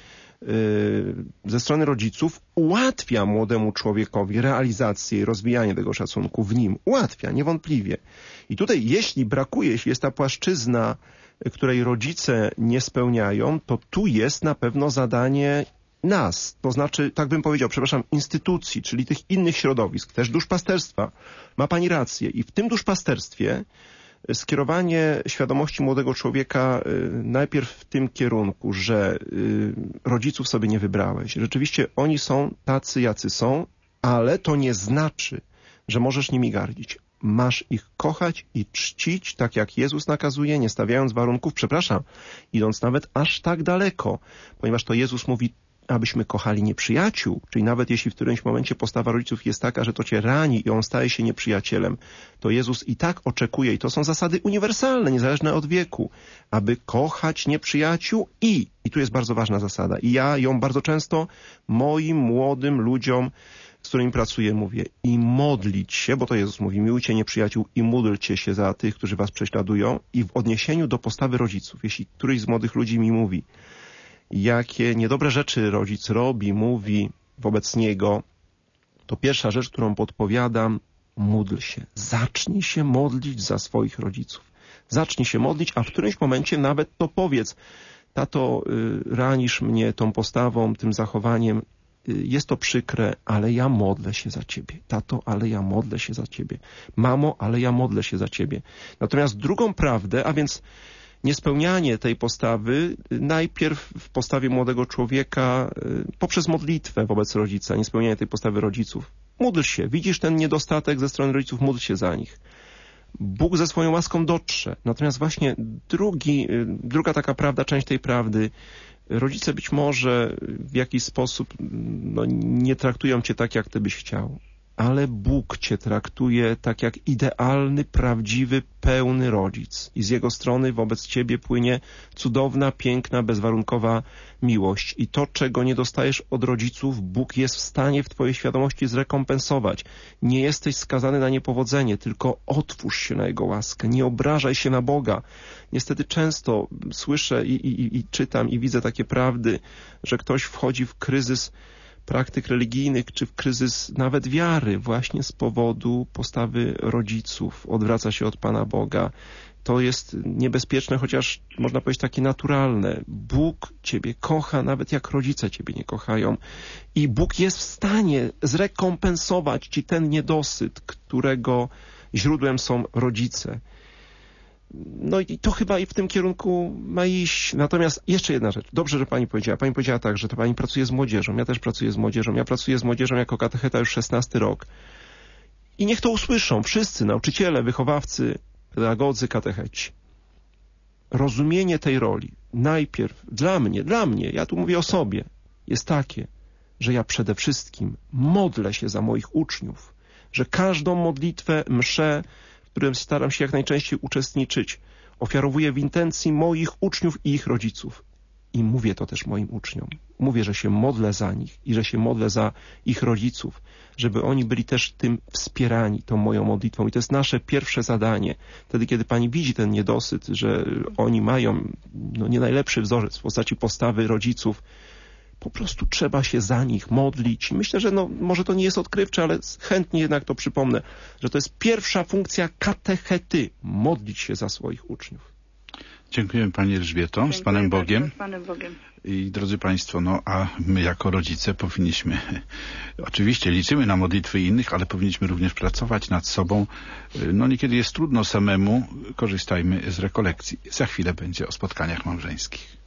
ze strony rodziców ułatwia młodemu człowiekowi realizację i rozwijanie tego szacunku w nim. Ułatwia, niewątpliwie. I tutaj jeśli jest ta płaszczyzna, której rodzice nie spełniają, to tu jest na pewno zadanie nas, to znaczy, tak bym powiedział, instytucji, czyli tych innych środowisk, też duszpasterstwa. Ma pani rację. I w tym duszpasterstwie skierowanie świadomości młodego człowieka najpierw w tym kierunku, że rodziców sobie nie wybrałeś. Rzeczywiście oni są tacy, jacy są, ale to nie znaczy, że możesz nimi gardzić. Masz ich kochać i czcić, tak jak Jezus nakazuje, nie stawiając warunków, idąc nawet aż tak daleko, ponieważ to Jezus mówi, abyśmy kochali nieprzyjaciół, czyli nawet jeśli w którymś momencie postawa rodziców jest taka, że to cię rani i on staje się nieprzyjacielem, to Jezus i tak oczekuje, i to są zasady uniwersalne, niezależne od wieku, aby kochać nieprzyjaciół i tu jest bardzo ważna zasada, i ja ją bardzo często moim młodym ludziom, z którymi pracuję, mówię, i modlić się, bo to Jezus mówi, miłujcie nieprzyjaciół i módlcie się za tych, którzy was prześladują, i w odniesieniu do postawy rodziców, jeśli któryś z młodych ludzi mi mówi, jakie niedobre rzeczy rodzic robi, mówi wobec niego, to pierwsza rzecz, którą podpowiadam, módl się. Zacznij się modlić za swoich rodziców. Zacznij się modlić, a w którymś momencie nawet to powiedz, tato, ranisz mnie tą postawą, tym zachowaniem, jest to przykre, ale ja modlę się za ciebie. Tato, ale ja modlę się za ciebie. Mamo, ale ja modlę się za ciebie. Natomiast drugą prawdę, a więc niespełnianie tej postawy, najpierw w postawie młodego człowieka poprzez modlitwę wobec rodzica, niespełnianie tej postawy rodziców. Módl się. Widzisz ten niedostatek ze strony rodziców, módl się za nich. Bóg ze swoją łaską dotrze. Natomiast właśnie druga taka prawda, część tej prawdy, rodzice być może w jakiś sposób nie traktują cię tak, jak ty byś chciał. ale Bóg cię traktuje tak jak idealny, prawdziwy, pełny rodzic. I z Jego strony wobec ciebie płynie cudowna, piękna, bezwarunkowa miłość. I to, czego nie dostajesz od rodziców, Bóg jest w stanie w twojej świadomości zrekompensować. Nie jesteś skazany na niepowodzenie, tylko otwórz się na Jego łaskę. Nie obrażaj się na Boga. Niestety często słyszę i czytam i widzę takie prawdy, że ktoś wchodzi w kryzys praktyk religijnych, czy w kryzys nawet wiary właśnie z powodu postawy rodziców, odwraca się od Pana Boga. To jest niebezpieczne, chociaż można powiedzieć takie naturalne. Bóg ciebie kocha, nawet jak rodzice ciebie nie kochają. I Bóg jest w stanie zrekompensować ci ten niedosyt, którego źródłem są rodzice. No i to chyba i w tym kierunku ma iść. Natomiast jeszcze jedna rzecz. Dobrze, że pani powiedziała. Pani powiedziała tak, że to pani pracuje z młodzieżą. Ja też pracuję z młodzieżą. Ja pracuję z młodzieżą jako katecheta już 16 rok. I niech to usłyszą wszyscy, nauczyciele, wychowawcy, pedagodzy, katecheci. Rozumienie tej roli najpierw dla mnie, ja tu mówię o sobie, jest takie, że ja przede wszystkim modlę się za moich uczniów, że każdą modlitwę, mszę, w którym staram się jak najczęściej uczestniczyć, ofiarowuję w intencji moich uczniów i ich rodziców. I mówię to też moim uczniom. Mówię, że się modlę za nich i że się modlę za ich rodziców, żeby oni byli też tym wspierani, tą moją modlitwą. I to jest nasze pierwsze zadanie. Wtedy, kiedy pani widzi ten niedosyt, że oni mają nie najlepszy wzorzec w postaci postawy rodziców, po prostu trzeba się za nich modlić. Myślę, że może to nie jest odkrywcze, ale chętnie jednak to przypomnę, że to jest pierwsza funkcja katechety, modlić się za swoich uczniów. Dziękujemy Pani Elżbieto, z Panem Bogiem. Z Panem Bogiem. I drodzy Państwo, a my jako rodzice powinniśmy, oczywiście liczymy na modlitwy innych, ale powinniśmy również pracować nad sobą. Niekiedy jest trudno samemu, korzystajmy z rekolekcji. Za chwilę będzie o spotkaniach małżeńskich.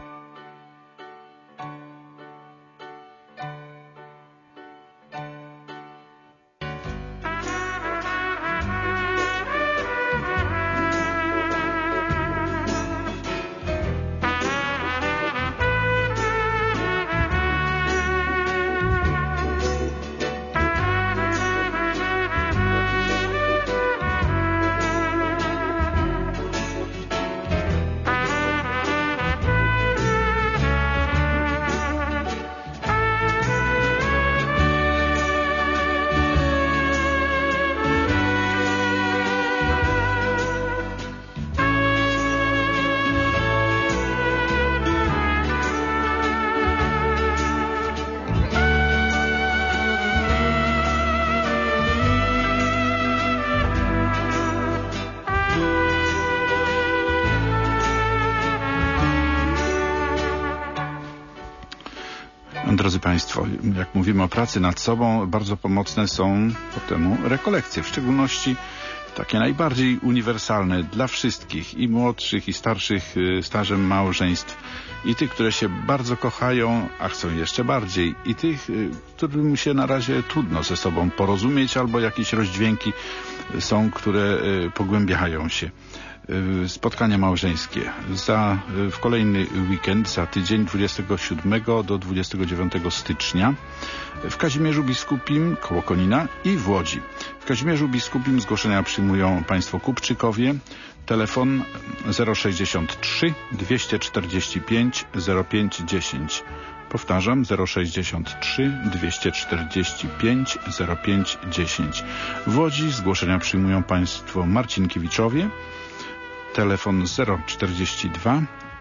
Drodzy Państwo, jak mówimy o pracy nad sobą, bardzo pomocne są po temu rekolekcje, w szczególności takie najbardziej uniwersalne dla wszystkich, i młodszych, i starszych, stażem małżeństw, i tych, które się bardzo kochają, a chcą jeszcze bardziej, i tych, którym się na razie trudno ze sobą porozumieć, albo jakieś rozdźwięki są, które pogłębiają się. Spotkania małżeńskie w kolejny weekend, za tydzień, 27 do 29 stycznia w Kazimierzu Biskupim koło Konina i w Łodzi. W Kazimierzu Biskupim zgłoszenia przyjmują Państwo Kupczykowie. Telefon 063 245 0510. Powtarzam, 063 245 0510. W Łodzi zgłoszenia przyjmują Państwo Marcinkiewiczowie. Telefon 042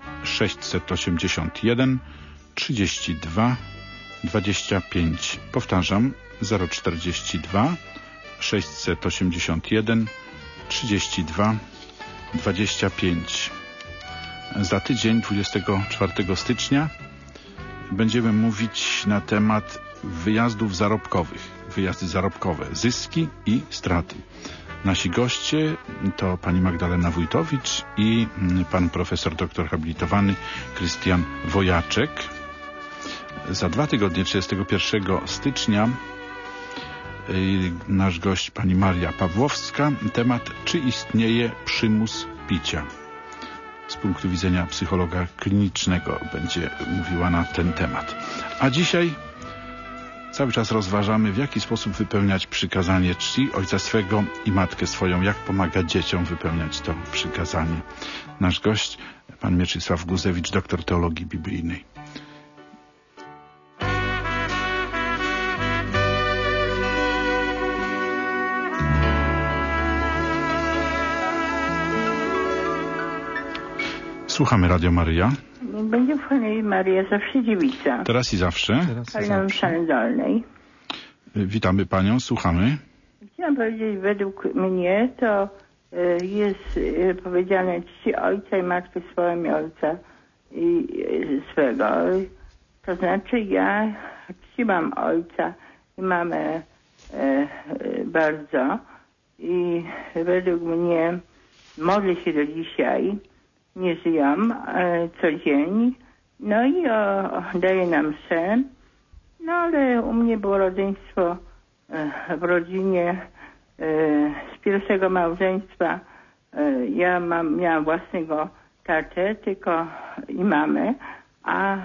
681 32 25. Powtarzam, 042 681 32 25. Za tydzień, 24 stycznia, będziemy mówić na temat wyjazdów zarobkowych. Wyjazdy zarobkowe, zyski i straty. Nasi goście to pani Magdalena Wójtowicz i pan profesor doktor habilitowany Krystian Wojaczek. Za 2 tygodnie, 31 stycznia, nasz gość pani Maria Pawłowska. Temat: czy istnieje przymus picia? Z punktu widzenia psychologa klinicznego będzie mówiła na ten temat. A dzisiaj Cały czas rozważamy, w jaki sposób wypełniać przykazanie czci ojca swego i matkę swoją, jak pomagać dzieciom wypełniać to przykazanie. Nasz gość, pan Mieczysław Guzewicz, doktor teologii biblijnej. Słuchamy Radio Maryja. Będzie w Hali Maryja zawsze dziewica. Teraz i zawsze. Hali Szalendolnej. Witamy panią, słuchamy. Chciałam powiedzieć, według mnie to jest powiedziane czci ojca i matkę swoją i ojca i swego. To znaczy ja czciłam ojca i mamę bardzo i według mnie modlę się do dzisiaj. Nie żyją co dzień, no i daje nam sen. No ale u mnie było rodzeństwo w rodzinie z pierwszego małżeństwa. Ja miałam własnego tatę tylko i mamę, a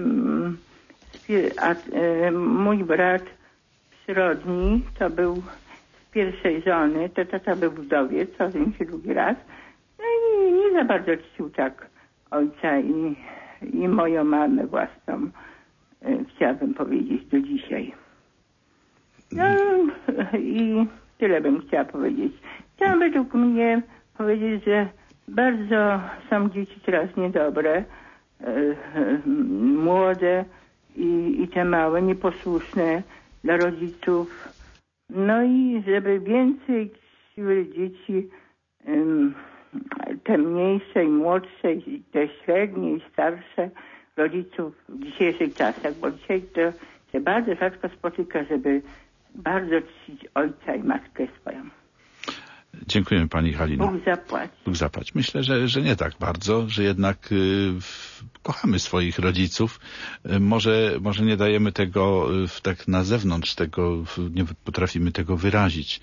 mój brat przyrodni to był z pierwszej żony, to tata był wdowiec, ożenił się drugi raz. No i nie za bardzo czcił tak ojca i moją mamę własną, chciałabym powiedzieć do dzisiaj. No i tyle bym chciała powiedzieć. Chciałam według mnie powiedzieć, że bardzo są dzieci teraz niedobre, młode i te małe, nieposłuszne dla rodziców. No i żeby więcej czciły dzieci, te mniejsze i młodsze, i te średnie i starsze rodziców w dzisiejszych czasach, bo dzisiaj to się bardzo rzadko spotyka, żeby bardzo czcić ojca i matkę swoją. Dziękujemy pani Halino. Bóg zapłać. Bóg zapłać. Myślę, że nie tak bardzo, że jednak kochamy swoich rodziców. Może nie dajemy tego tak na zewnątrz, nie potrafimy tego wyrazić.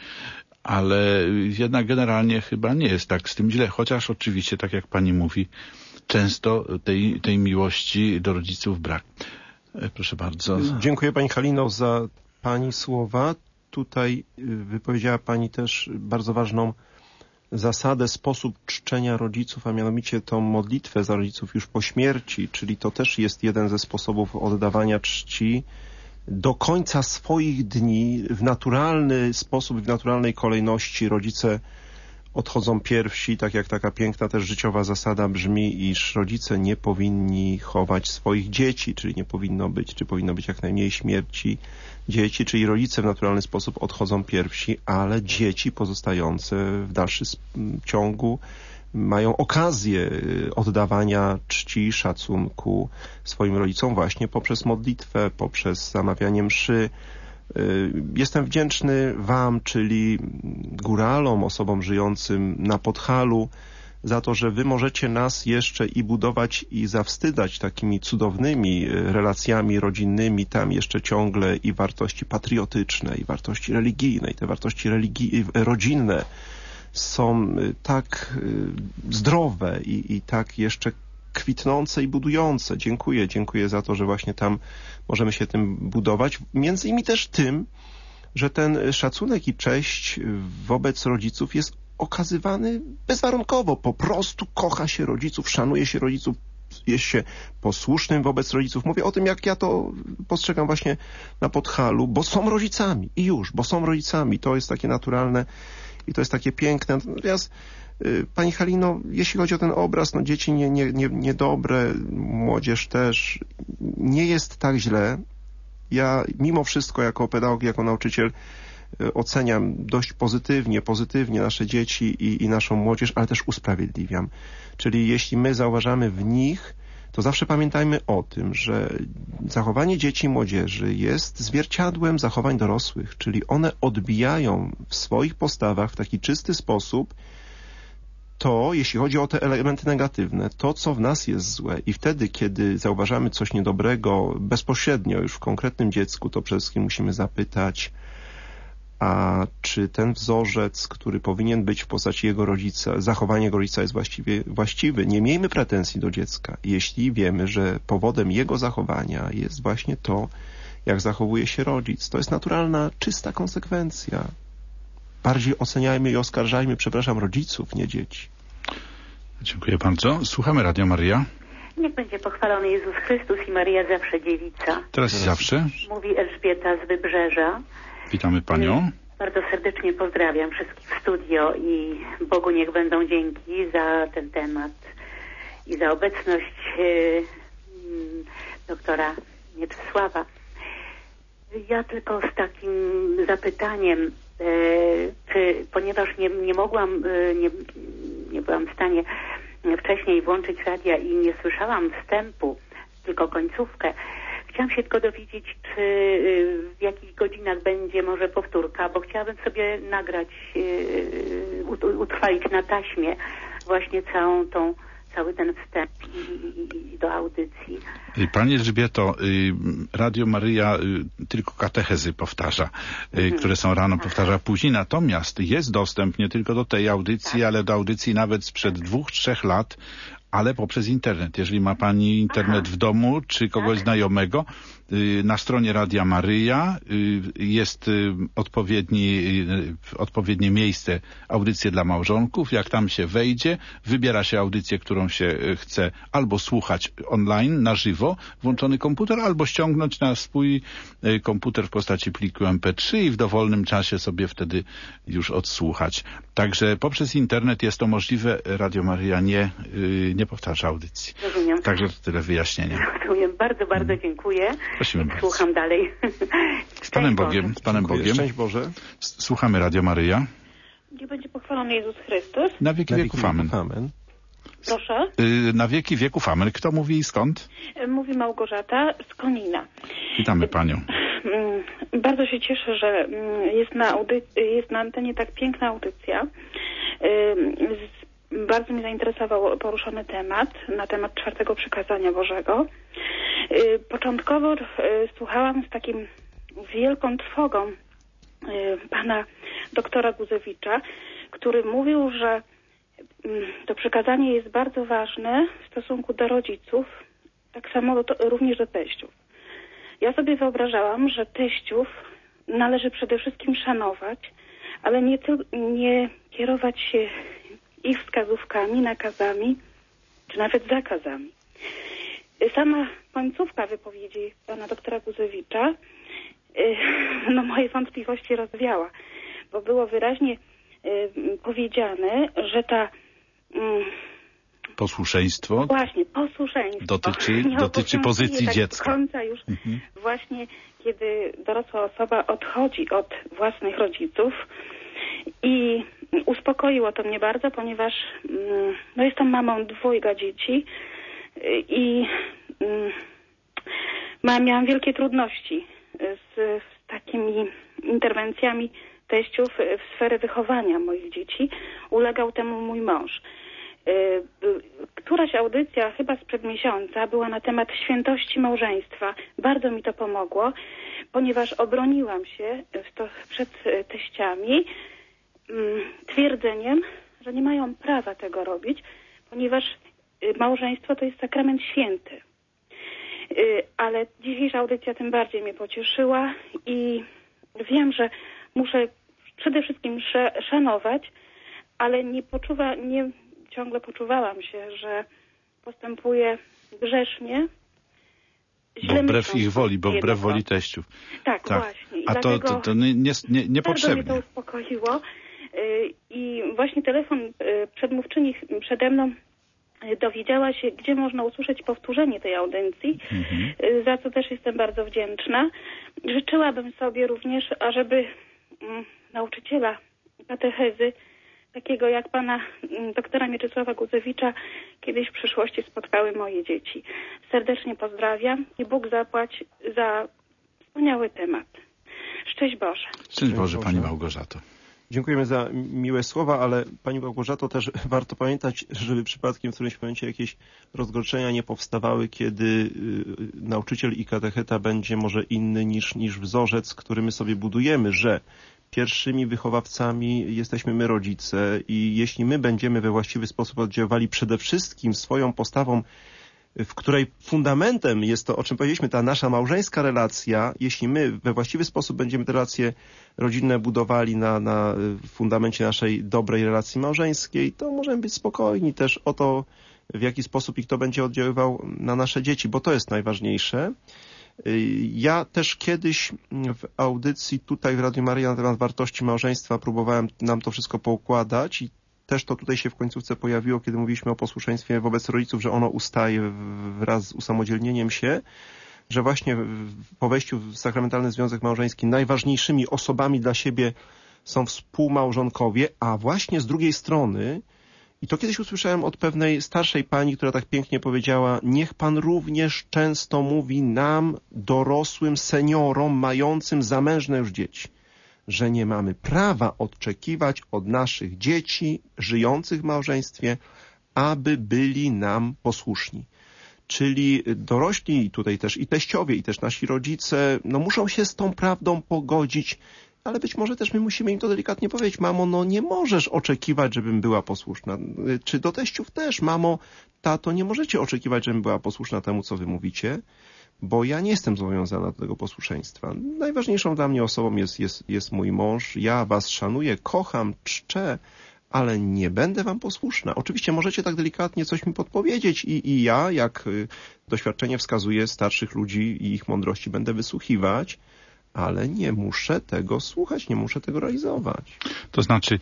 Ale jednak generalnie chyba nie jest tak z tym źle, chociaż oczywiście, tak jak pani mówi, często tej miłości do rodziców brak. Proszę bardzo. Dziękuję pani Halino za pani słowa. Tutaj wypowiedziała pani też bardzo ważną zasadę, sposób czczenia rodziców, a mianowicie tą modlitwę za rodziców już po śmierci, czyli to też jest jeden ze sposobów oddawania czci do końca swoich dni w naturalny sposób, w naturalnej kolejności. Rodzice odchodzą pierwsi, tak jak taka piękna też życiowa zasada brzmi, iż rodzice nie powinni chować swoich dzieci, czyli nie powinno być, czy powinno być jak najmniej śmierci dzieci, czyli rodzice w naturalny sposób odchodzą pierwsi, ale dzieci pozostające w dalszym ciągu mają okazję oddawania czci, szacunku swoim rodzicom właśnie poprzez modlitwę, poprzez zamawianie mszy. Jestem wdzięczny wam, czyli góralom, osobom żyjącym na Podhalu, za to, że wy możecie nas jeszcze i budować i zawstydzać takimi cudownymi relacjami rodzinnymi. Tam jeszcze ciągle i wartości patriotyczne, i wartości religijne, i te wartości rodzinne są tak zdrowe i tak jeszcze kwitnące i budujące. Dziękuję za to, że właśnie tam możemy się tym budować. Między innymi też tym, że ten szacunek i cześć wobec rodziców jest okazywany bezwarunkowo. Po prostu kocha się rodziców, szanuje się rodziców, jest się posłusznym wobec rodziców. Mówię o tym, jak ja to postrzegam właśnie na Podhalu, bo są rodzicami i już, bo są rodzicami. To jest takie naturalne i to jest takie piękne. Natomiast pani Halino, jeśli chodzi o ten obraz, no dzieci niedobre, młodzież też, nie jest tak źle. Ja mimo wszystko jako pedagog, jako nauczyciel oceniam dość pozytywnie nasze dzieci i naszą młodzież, ale też usprawiedliwiam. Czyli jeśli my zauważamy w nich, to zawsze pamiętajmy o tym, że zachowanie dzieci i młodzieży jest zwierciadłem zachowań dorosłych, czyli one odbijają w swoich postawach w taki czysty sposób to, jeśli chodzi o te elementy negatywne, to, co w nas jest złe. I wtedy, kiedy zauważamy coś niedobrego bezpośrednio już w konkretnym dziecku, to przede wszystkim musimy zapytać, a czy ten wzorzec, który powinien być w postaci jego rodzica, zachowanie jego rodzica jest właściwy. Nie miejmy pretensji do dziecka, jeśli wiemy, że powodem jego zachowania jest właśnie to, jak zachowuje się rodzic. To jest naturalna, czysta konsekwencja. Bardziej oceniajmy i oskarżajmy, rodziców, nie dzieci. Dziękuję bardzo. Słuchamy Radio Maryja. Niech będzie pochwalony Jezus Chrystus i Maryja zawsze dziewica. Teraz i zawsze. Mówi Elżbieta z Wybrzeża. Witamy Panią. Bardzo serdecznie pozdrawiam wszystkich w studio i Bogu niech będą dzięki za ten temat i za obecność doktora Mieczysława. Ja tylko z takim zapytaniem, ponieważ nie mogłam, nie byłam w stanie wcześniej włączyć radia i nie słyszałam wstępu, tylko końcówkę. Chciałam się tylko dowiedzieć, czy w jakich godzinach będzie może powtórka, bo chciałabym sobie nagrać, utrwalić na taśmie właśnie cały ten wstęp i do audycji. Pani Elżbieto, Radio Maryja tylko katechezy powtarza, które są rano, powtarza później, natomiast jest dostęp nie tylko do tej audycji, ale do audycji nawet sprzed 2-3 lat, ale poprzez internet. Jeżeli ma Pani internet w domu, czy kogoś znajomego, na stronie Radia Maryja jest odpowiednie miejsce, audycje dla małżonków. Jak tam się wejdzie, wybiera się audycję, którą się chce albo słuchać online, na żywo, włączony komputer, albo ściągnąć na swój komputer w postaci pliku MP3 i w dowolnym czasie sobie wtedy już odsłuchać. Także poprzez internet jest to możliwe. Radio Maryja nie powtarza audycji. Rozumiem. Także to tyle wyjaśnienia. Rozumiem. Bardzo, bardzo dziękuję. Prosimy bardzo. Słucham dalej. Z Panem Bogiem. Z Panem Bogiem. Szczęść Boże. Słuchamy Radio Maryja. Niech będzie pochwalony Jezus Chrystus. Na wieki wieków amen. Proszę. Na wieki wieków amen. Kto mówi i skąd? Mówi Małgorzata z Konina. Witamy Panią. Bardzo się cieszę, że jest na antenie tak piękna audycja. Bardzo mnie zainteresował poruszony temat, na temat 4. przykazania Bożego. Początkowo słuchałam z takim wielką trwogą pana doktora Guzewicza, który mówił, że to przykazanie jest bardzo ważne w stosunku do rodziców, tak samo również do teściów. Ja sobie wyobrażałam, że teściów należy przede wszystkim szanować, ale nie kierować się ich wskazówkami, nakazami, czy nawet zakazami. Sama końcówka wypowiedzi pana doktora Guzewicza moje wątpliwości rozwiała, bo było wyraźnie powiedziane, że ta posłuszeństwo. Właśnie, posłuszeństwo. Dotyczy pozycji tak dziecka. Do końca już właśnie, kiedy dorosła osoba odchodzi od własnych rodziców i uspokoiło to mnie bardzo, ponieważ jestem mamą 2 dzieci i miałam wielkie trudności z takimi interwencjami teściów w sferę wychowania moich dzieci. Ulegał temu mój mąż. Któraś audycja, chyba sprzed miesiąca, była na temat świętości małżeństwa. Bardzo mi to pomogło, ponieważ obroniłam się przed teściami twierdzeniem, że nie mają prawa tego robić, ponieważ małżeństwo to jest sakrament święty. Ale dzisiejsza audycja tym bardziej mnie pocieszyła i wiem, że muszę przede wszystkim szanować, ale ciągle poczuwałam się, że postępuję grzesznie. Bo wbrew ich woli, bo wbrew woli teściów. Tak. Właśnie. I a to niepotrzebnie. Bardzo mnie to uspokoiło. I właśnie telefon przedmówczyni przede mną dowiedziała się, gdzie można usłyszeć powtórzenie tej audycji, za co też jestem bardzo wdzięczna. Życzyłabym sobie również, ażeby nauczyciela katechezy, takiego jak pana doktora Mieczysława Guzewicza, kiedyś w przyszłości spotkały moje dzieci. Serdecznie pozdrawiam i Bóg zapłać za wspaniały temat. Szczęść Boże. Szczęść Boże, Pani Małgorzato. Dziękujemy za miłe słowa, ale Pani Małgorzato, też warto pamiętać, żeby przypadkiem w którymś momencie jakieś rozgorczenia nie powstawały, kiedy nauczyciel i katecheta będzie może inny niż wzorzec, który my sobie budujemy, że pierwszymi wychowawcami jesteśmy my, rodzice, i jeśli my będziemy we właściwy sposób oddziaływali przede wszystkim swoją postawą w której fundamentem jest to, o czym powiedzieliśmy, ta nasza małżeńska relacja. Jeśli my we właściwy sposób będziemy te relacje rodzinne budowali na fundamencie naszej dobrej relacji małżeńskiej, to możemy być spokojni też o to, w jaki sposób i kto będzie oddziaływał na nasze dzieci, bo to jest najważniejsze. Ja też kiedyś w audycji tutaj w Radiu Maryja na temat wartości małżeństwa próbowałem nam to wszystko poukładać i też to tutaj się w końcówce pojawiło, kiedy mówiliśmy o posłuszeństwie wobec rodziców, że ono ustaje wraz z usamodzielnieniem się, że właśnie po wejściu w sakramentalny związek małżeński najważniejszymi osobami dla siebie są współmałżonkowie, a właśnie z drugiej strony, i to kiedyś usłyszałem od pewnej starszej pani, która tak pięknie powiedziała, niech pan również często mówi nam, dorosłym seniorom, mającym zamężne już dzieci, że nie mamy prawa oczekiwać od naszych dzieci żyjących w małżeństwie, aby byli nam posłuszni. Czyli dorośli, tutaj też i teściowie, i też nasi rodzice, no muszą się z tą prawdą pogodzić, ale być może też my musimy im to delikatnie powiedzieć, mamo, no nie możesz oczekiwać, żebym była posłuszna. Czy do teściów też, mamo, tato, nie możecie oczekiwać, żebym była posłuszna temu, co wy mówicie, bo ja nie jestem zobowiązana do tego posłuszeństwa. Najważniejszą dla mnie osobą jest mój mąż. Ja was szanuję, kocham, czczę, ale nie będę wam posłuszna. Oczywiście możecie tak delikatnie coś mi podpowiedzieć i ja, jak doświadczenie wskazuje starszych ludzi i ich mądrości, będę wysłuchiwać, ale nie muszę tego słuchać, nie muszę tego realizować. To znaczy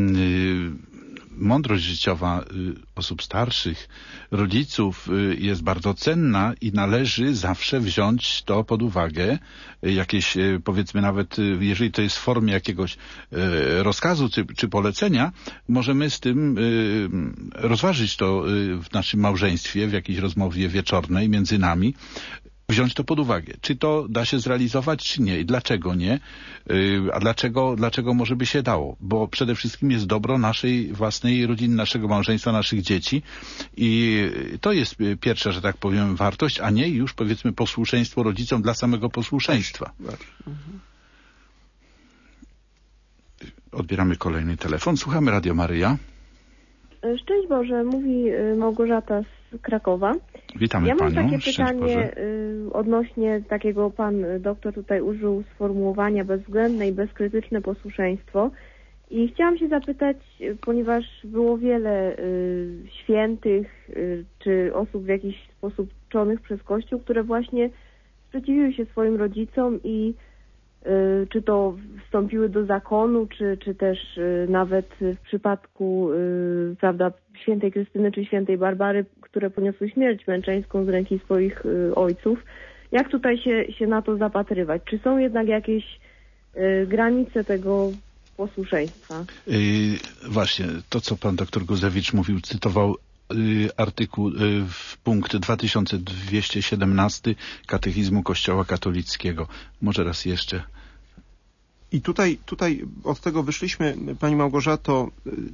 mądrość życiowa osób starszych, rodziców jest bardzo cenna i należy zawsze wziąć to pod uwagę. Jakieś, powiedzmy nawet, jeżeli to jest w formie jakiegoś rozkazu czy polecenia, możemy z tym rozważyć to w naszym małżeństwie, w jakiejś rozmowie wieczornej między nami, wziąć to pod uwagę. Czy to da się zrealizować, czy nie? I dlaczego nie? A dlaczego może by się dało? Bo przede wszystkim jest dobro naszej własnej rodziny, naszego małżeństwa, naszych dzieci i to jest pierwsza, że tak powiem, wartość, a nie już, powiedzmy, posłuszeństwo rodzicom dla samego posłuszeństwa. Odbieramy kolejny telefon. Słuchamy Radio Maryja. Szczęść Boże, mówi Małgorzata z Krakowa. Witamy Panią. Ja mam takie pytanie odnośnie takiego, pan doktor tutaj użył sformułowania bezwzględne i bezkrytyczne posłuszeństwo. I chciałam się zapytać, ponieważ było wiele świętych czy osób w jakiś sposób czonych przez Kościół, które właśnie sprzeciwiły się swoim rodzicom i czy to wstąpiły do zakonu, czy też nawet w przypadku prawda, świętej Krystyny czy świętej Barbary, które poniosły śmierć męczeńską z ręki swoich ojców. Jak tutaj się na to zapatrywać? Czy są jednak jakieś granice tego posłuszeństwa? Właśnie, to co pan doktor Guzewicz mówił, cytował artykuł w punkt 2217 Katechizmu Kościoła Katolickiego. Może raz jeszcze. I tutaj od tego wyszliśmy, Pani Małgorzato.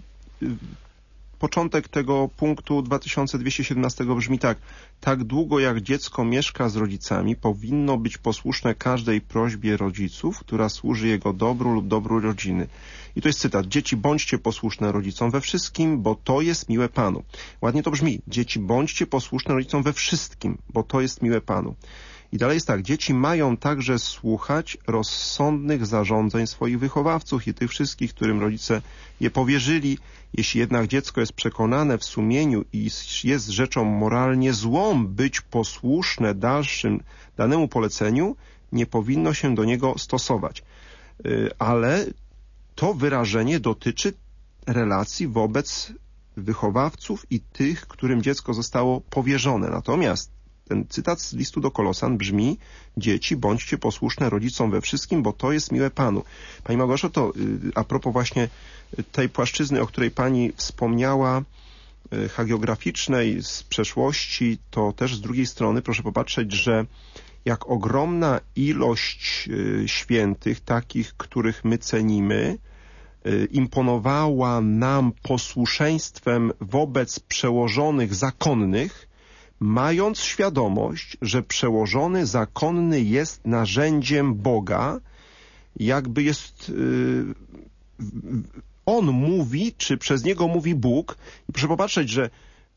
Początek tego punktu 2217 brzmi tak. Tak długo jak dziecko mieszka z rodzicami, powinno być posłuszne każdej prośbie rodziców, która służy jego dobru lub dobru rodziny. I to jest cytat. Dzieci, bądźcie posłuszne rodzicom we wszystkim, bo to jest miłe Panu. Ładnie to brzmi. Dzieci, bądźcie posłuszne rodzicom we wszystkim, bo to jest miłe Panu. I dalej jest tak. Dzieci mają także słuchać rozsądnych zarządzeń swoich wychowawców i tych wszystkich, którym rodzice je powierzyli. Jeśli jednak dziecko jest przekonane w sumieniu i jest rzeczą moralnie złą być posłuszne danemu poleceniu, nie powinno się do niego stosować. Ale to wyrażenie dotyczy relacji wobec wychowawców i tych, którym dziecko zostało powierzone. Natomiast ten cytat z listu do Kolosan brzmi: dzieci, bądźcie posłuszne rodzicom we wszystkim, bo to jest miłe Panu. Pani Małgorzato, a propos właśnie tej płaszczyzny, o której Pani wspomniała, hagiograficznej z przeszłości, to też z drugiej strony proszę popatrzeć, że jak ogromna ilość świętych, takich, których my cenimy, imponowała nam posłuszeństwem wobec przełożonych zakonnych, mając świadomość, że przełożony zakonny jest narzędziem Boga, jakby jest on mówi, czy przez niego mówi Bóg. I proszę popatrzeć, że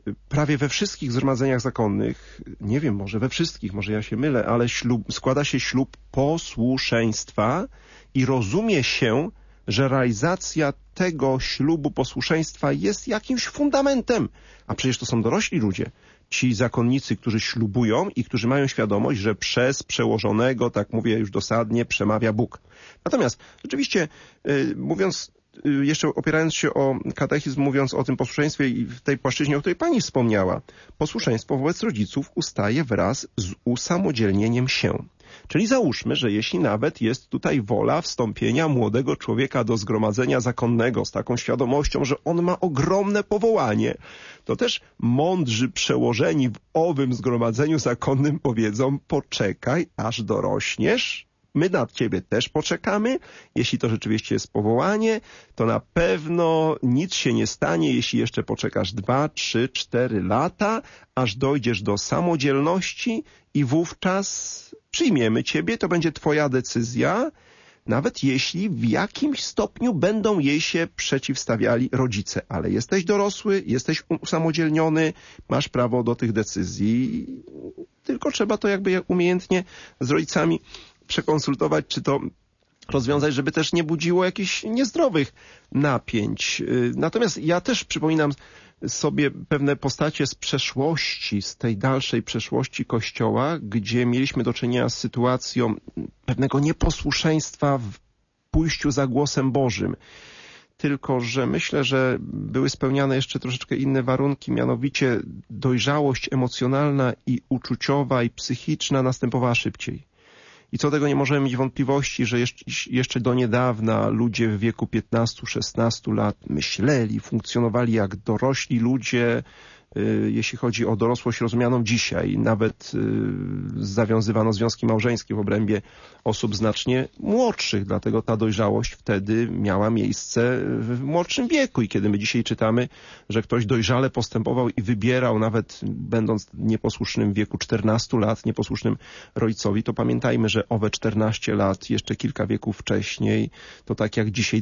prawie we wszystkich zgromadzeniach zakonnych, nie wiem, może we wszystkich, może ja się mylę, ale składa się ślub posłuszeństwa i rozumie się, że realizacja tego ślubu posłuszeństwa jest jakimś fundamentem. A przecież to są dorośli ludzie. Ci zakonnicy, którzy ślubują i którzy mają świadomość, że przez przełożonego, tak mówię już dosadnie, przemawia Bóg. Natomiast rzeczywiście, mówiąc, jeszcze opierając się o katechizm, mówiąc o tym posłuszeństwie i w tej płaszczyźnie, o której pani wspomniała, posłuszeństwo wobec rodziców ustaje wraz z usamodzielnieniem się. Czyli załóżmy, że jeśli nawet jest tutaj wola wstąpienia młodego człowieka do zgromadzenia zakonnego z taką świadomością, że on ma ogromne powołanie, to też mądrzy przełożeni w owym zgromadzeniu zakonnym powiedzą: poczekaj, aż dorośniesz, my na ciebie też poczekamy. Jeśli to rzeczywiście jest powołanie, to na pewno nic się nie stanie, jeśli jeszcze poczekasz 2, 3, 4 lata, aż dojdziesz do samodzielności i wówczas przyjmiemy ciebie, to będzie twoja decyzja, nawet jeśli w jakimś stopniu będą jej się przeciwstawiali rodzice. Ale jesteś dorosły, jesteś usamodzielniony, masz prawo do tych decyzji, tylko trzeba to jakby umiejętnie z rodzicami przekonsultować, czy to rozwiązać, żeby też nie budziło jakichś niezdrowych napięć. Natomiast ja też przypominam sobie pewne postacie z przeszłości, z tej dalszej przeszłości Kościoła, gdzie mieliśmy do czynienia z sytuacją pewnego nieposłuszeństwa w pójściu za głosem Bożym. Tylko że myślę, że były spełniane jeszcze troszeczkę inne warunki, mianowicie dojrzałość emocjonalna i uczuciowa i psychiczna następowała szybciej. I co do tego nie możemy mieć wątpliwości, że jeszcze do niedawna ludzie w wieku 15-16 lat myśleli, funkcjonowali jak dorośli ludzie, jeśli chodzi o dorosłość rozumianą dzisiaj. Nawet zawiązywano związki małżeńskie w obrębie osób znacznie młodszych, dlatego ta dojrzałość wtedy miała miejsce w młodszym wieku. I kiedy my dzisiaj czytamy, że ktoś dojrzale postępował i wybierał, nawet będąc nieposłusznym w wieku 14 lat, nieposłusznym rodzicowi, to pamiętajmy, że owe 14 lat, jeszcze kilka wieków wcześniej, to tak jak dzisiaj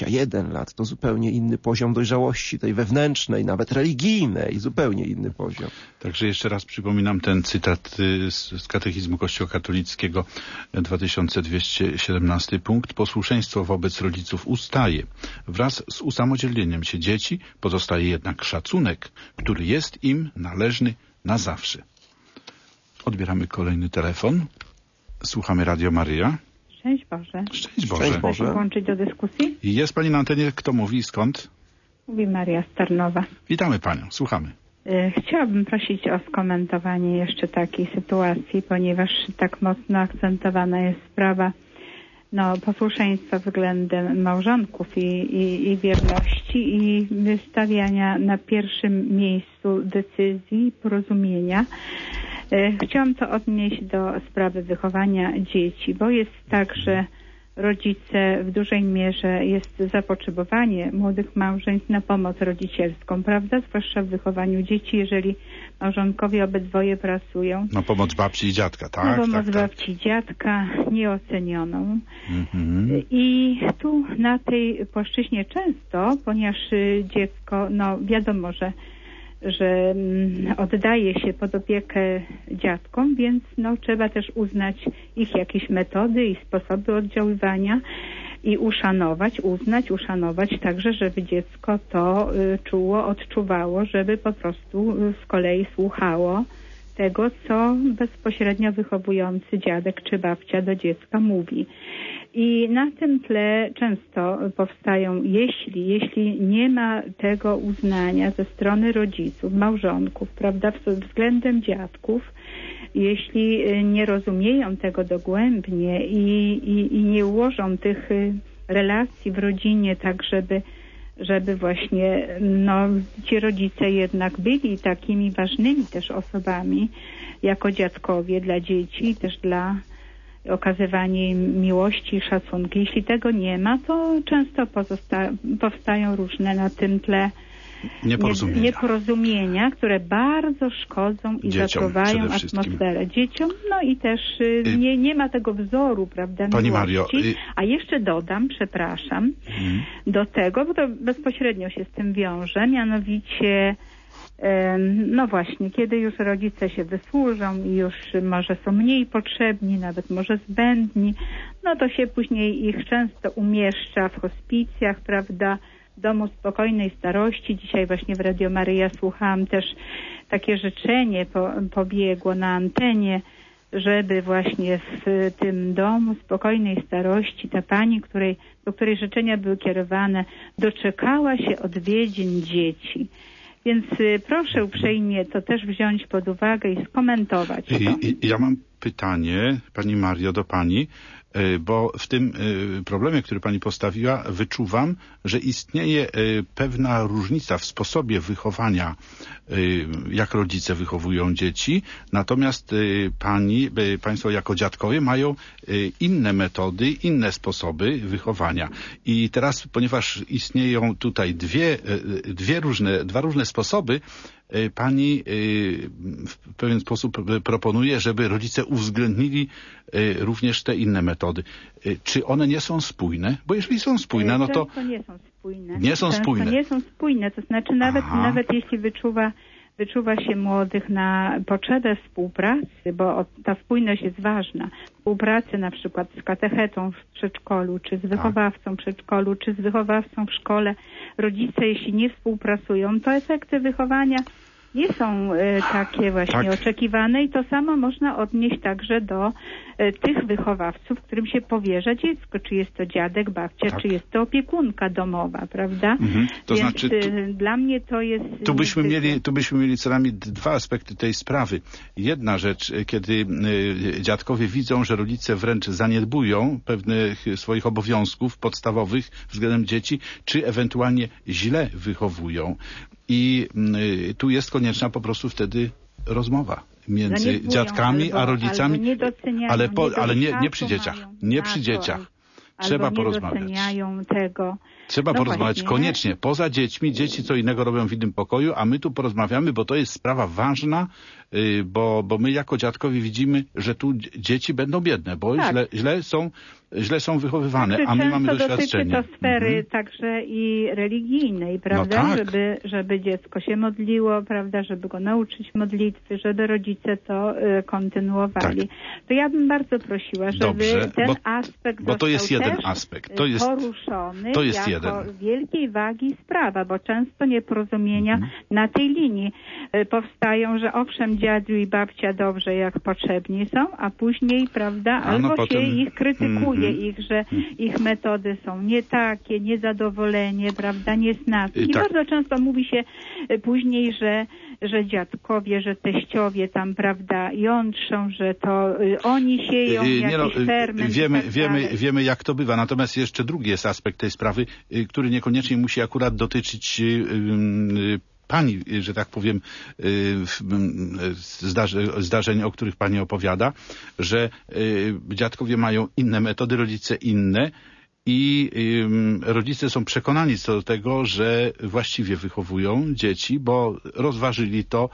21 lat, to zupełnie inny poziom dojrzałości, tej wewnętrznej, nawet religijnej, zupełnie inny poziom. Także jeszcze raz przypominam ten cytat z katechizmu Kościoła katolickiego, 2217 punkt. Posłuszeństwo wobec rodziców ustaje. Wraz z usamodzielnieniem się dzieci pozostaje jednak szacunek, który jest im należny na zawsze. Odbieramy kolejny telefon. Słuchamy Radio Maryja. Szczęść Boże. Szczęść Boże. Szczęść Boże. Chcę włączyć do dyskusji? Jest pani na antenie. Kto mówi i skąd? Mówi Maria z Tarnowa. Witamy panią. Słuchamy. Chciałabym prosić o skomentowanie jeszcze takiej sytuacji, ponieważ tak mocno akcentowana jest sprawa posłuszeństwa względem małżonków i wierności i wystawiania na pierwszym miejscu decyzji, porozumienia. Chciałam to odnieść do sprawy wychowania dzieci, bo jest tak, że rodzice w dużej mierze jest zapotrzebowanie młodych małżeństw na pomoc rodzicielską, prawda? Zwłaszcza w wychowaniu dzieci, jeżeli małżonkowie obydwoje pracują. Na pomoc babci i dziadka, tak? Na pomoc babci i dziadka nieocenioną. I tu na tej płaszczyźnie często, ponieważ dziecko, wiadomo, że oddaje się pod opiekę dziadkom, więc trzeba też uznać ich jakieś metody i sposoby oddziaływania i uszanować także, żeby dziecko to czuło, odczuwało, żeby po prostu z kolei słuchało tego, co bezpośrednio wychowujący dziadek czy babcia do dziecka mówi. I na tym tle często powstają, jeśli nie ma tego uznania ze strony rodziców, małżonków, prawda, względem dziadków, jeśli nie rozumieją tego dogłębnie i nie ułożą tych relacji w rodzinie tak, żeby właśnie ci rodzice jednak byli takimi ważnymi też osobami jako dziadkowie dla dzieci i też dla okazywania im miłości i szacunku. Jeśli tego nie ma, to często powstają różne na tym tle nieporozumienia, które bardzo szkodzą i zatruwają atmosferę dzieciom. I też nie ma tego wzoru, prawda, Pani miłości. Mario, A jeszcze dodam, przepraszam, do tego, bo to bezpośrednio się z tym wiąże, mianowicie no właśnie, kiedy już rodzice się wysłużą i już może są mniej potrzebni, nawet może zbędni, no to się później ich często umieszcza w hospicjach, prawda, w domu spokojnej starości. Dzisiaj właśnie w Radio Maryja słuchałam też takie życzenie pobiegło na antenie, żeby właśnie w tym domu spokojnej starości ta pani, do której życzenia były kierowane, doczekała się odwiedzin dzieci. Więc proszę uprzejmie to też wziąć pod uwagę i skomentować. Ja mam pytanie, Pani Mario, do Pani, bo w tym problemie, który Pani postawiła, wyczuwam, że istnieje pewna różnica w sposobie wychowania, jak rodzice wychowują dzieci, natomiast Państwo jako dziadkowie mają inne metody, inne sposoby wychowania. I teraz, ponieważ istnieją tutaj dwa różne sposoby, Pani w pewien sposób proponuje, żeby rodzice uwzględnili również te inne metody. Czy one nie są spójne? Bo jeżeli są spójne, no to... Często nie są spójne. Nie są spójne. Nie są spójne, to znaczy nawet jeśli wyczuwa się młodych na potrzebę współpracy, bo ta spójność jest ważna. Współpracy na przykład z katechetą w przedszkolu, czy z wychowawcą w przedszkolu, czy z wychowawcą w szkole. Rodzice, jeśli nie współpracują, to efekty wychowania nie są takie właśnie oczekiwane i to samo można odnieść także do tych wychowawców, którym się powierza dziecko, czy jest to dziadek, babcia, czy jest to opiekunka domowa, prawda? To Więc znaczy, dla mnie to jest... Tu byśmy mieli co najmniej dwa aspekty tej sprawy. Jedna rzecz, kiedy dziadkowie widzą, że rodzice wręcz zaniedbują pewnych swoich obowiązków podstawowych względem dzieci, czy ewentualnie źle wychowują. I tu jest konieczna po prostu rozmowa między dziadkami a rodzicami, ale nie przy dzieciach. Nie przy dzieciach. Trzeba porozmawiać. Trzeba porozmawiać koniecznie. Poza dziećmi. Dzieci co innego robią w innym pokoju, a my tu porozmawiamy, bo to jest sprawa ważna, bo my jako dziadkowie widzimy, że tu dzieci będą biedne, bo źle są wychowywane, a my mamy doświadczenie. Dotyczy to sfery także i religijnej, prawda? No tak. Żeby dziecko się modliło, prawda? Żeby go nauczyć modlitwy, żeby rodzice to kontynuowali. Tak. To ja bym bardzo prosiła, żeby ten aspekt bo to jest jeden aspekt. To jest poruszony jako jeden. wielkiej wagi sprawa, bo często nieporozumienia na tej linii powstają, że owszem, dziadziu i babcia dobrze jak potrzebni są, a później, prawda, albo potem się ich krytykuje, że ich metody są nie takie, niezadowolenie, prawda, niesnaski. I bardzo często mówi się później, że dziadkowie, że teściowie tam, prawda, jątrzą, że to oni sieją jakiś ferment. Wiemy, jak to bywa. Natomiast jeszcze drugi jest aspekt tej sprawy, który niekoniecznie musi akurat dotyczyć Pani, że tak powiem, zdarzeń, o których Pani opowiada, że dziadkowie mają inne metody, rodzice inne i rodzice są przekonani co do tego, że właściwie wychowują dzieci, bo rozważyli to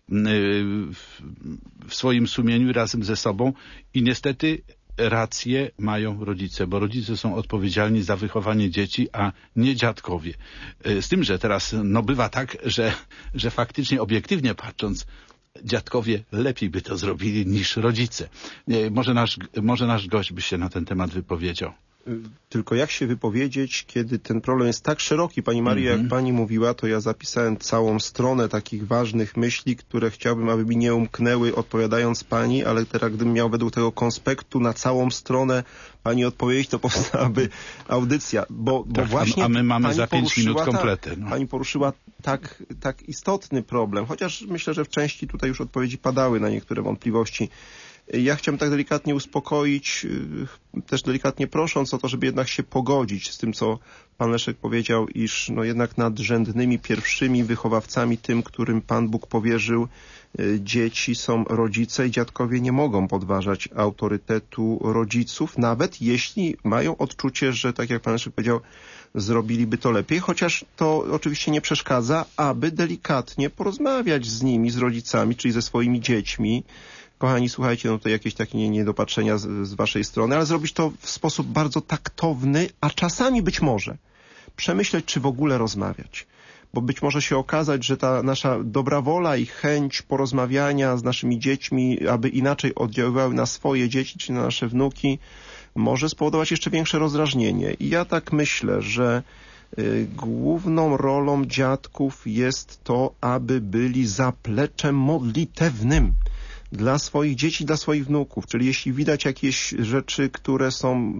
w swoim sumieniu razem ze sobą i niestety rację mają rodzice, bo rodzice są odpowiedzialni za wychowanie dzieci, a nie dziadkowie. Z tym, że teraz bywa tak, że faktycznie obiektywnie patrząc, dziadkowie lepiej by to zrobili niż rodzice. Może nasz gość by się na ten temat wypowiedział. Tylko jak się wypowiedzieć, kiedy ten problem jest tak szeroki, Pani Maria, jak Pani mówiła, to ja zapisałem całą stronę takich ważnych myśli, które chciałbym, aby mi nie umknęły odpowiadając Pani, ale teraz gdybym miał według tego konspektu na całą stronę Pani odpowiedzieć, to powstałaby audycja, bo właśnie... A my mamy za 5 minut kompletę. Pani poruszyła tak istotny problem, chociaż myślę, że w części tutaj już odpowiedzi padały na niektóre wątpliwości. Ja chciałem tak delikatnie uspokoić, też delikatnie prosząc o to, żeby jednak się pogodzić z tym, co pan Leszek powiedział, iż jednak nadrzędnymi pierwszymi wychowawcami, tym, którym Pan Bóg powierzył dzieci, są rodzice i dziadkowie nie mogą podważać autorytetu rodziców, nawet jeśli mają odczucie, że tak jak pan Leszek powiedział, zrobiliby to lepiej, chociaż to oczywiście nie przeszkadza, aby delikatnie porozmawiać z nimi, z rodzicami, czyli ze swoimi dziećmi. Kochani, słuchajcie, to jakieś takie niedopatrzenia z waszej strony, ale zrobić to w sposób bardzo taktowny, a czasami być może przemyśleć, czy w ogóle rozmawiać. bo być może się okazać, że ta nasza dobra wola i chęć porozmawiania z naszymi dziećmi, aby inaczej oddziaływały na swoje dzieci czy na nasze wnuki, może spowodować jeszcze większe rozdrażnienie. I ja tak myślę, że główną rolą dziadków jest to, aby byli zapleczem modlitewnym dla swoich dzieci, dla swoich wnuków. Czyli jeśli widać jakieś rzeczy, które są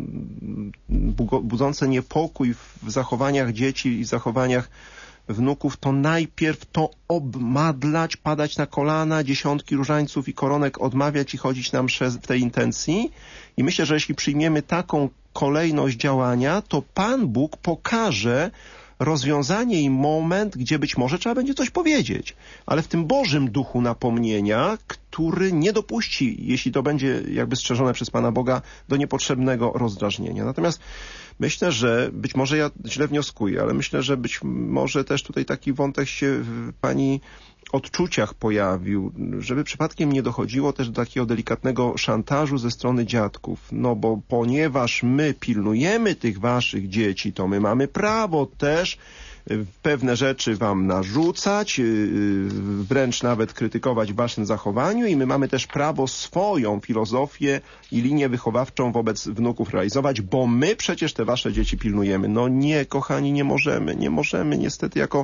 budzące niepokój w zachowaniach dzieci i zachowaniach wnuków, to najpierw to obmadlać, padać na kolana, dziesiątki różańców i koronek odmawiać i chodzić na mszę w tej intencji. I myślę, że jeśli przyjmiemy taką kolejność działania, to Pan Bóg pokaże rozwiązanie i moment, gdzie być może trzeba będzie coś powiedzieć, ale w tym Bożym duchu napomnienia, który nie dopuści, jeśli to będzie jakby strzeżone przez Pana Boga, do niepotrzebnego rozdrażnienia. Natomiast myślę, że być może ja źle wnioskuję, ale myślę, że być może też tutaj taki wątek się w Pani odczuciach pojawił, żeby przypadkiem nie dochodziło też do takiego delikatnego szantażu ze strony dziadków. No bo ponieważ my pilnujemy tych waszych dzieci, to my mamy prawo też pewne rzeczy wam narzucać, wręcz nawet krytykować w waszym zachowaniu i my mamy też prawo swoją filozofię i linię wychowawczą wobec wnuków realizować, bo my przecież te wasze dzieci pilnujemy. No nie, kochani, nie możemy niestety jako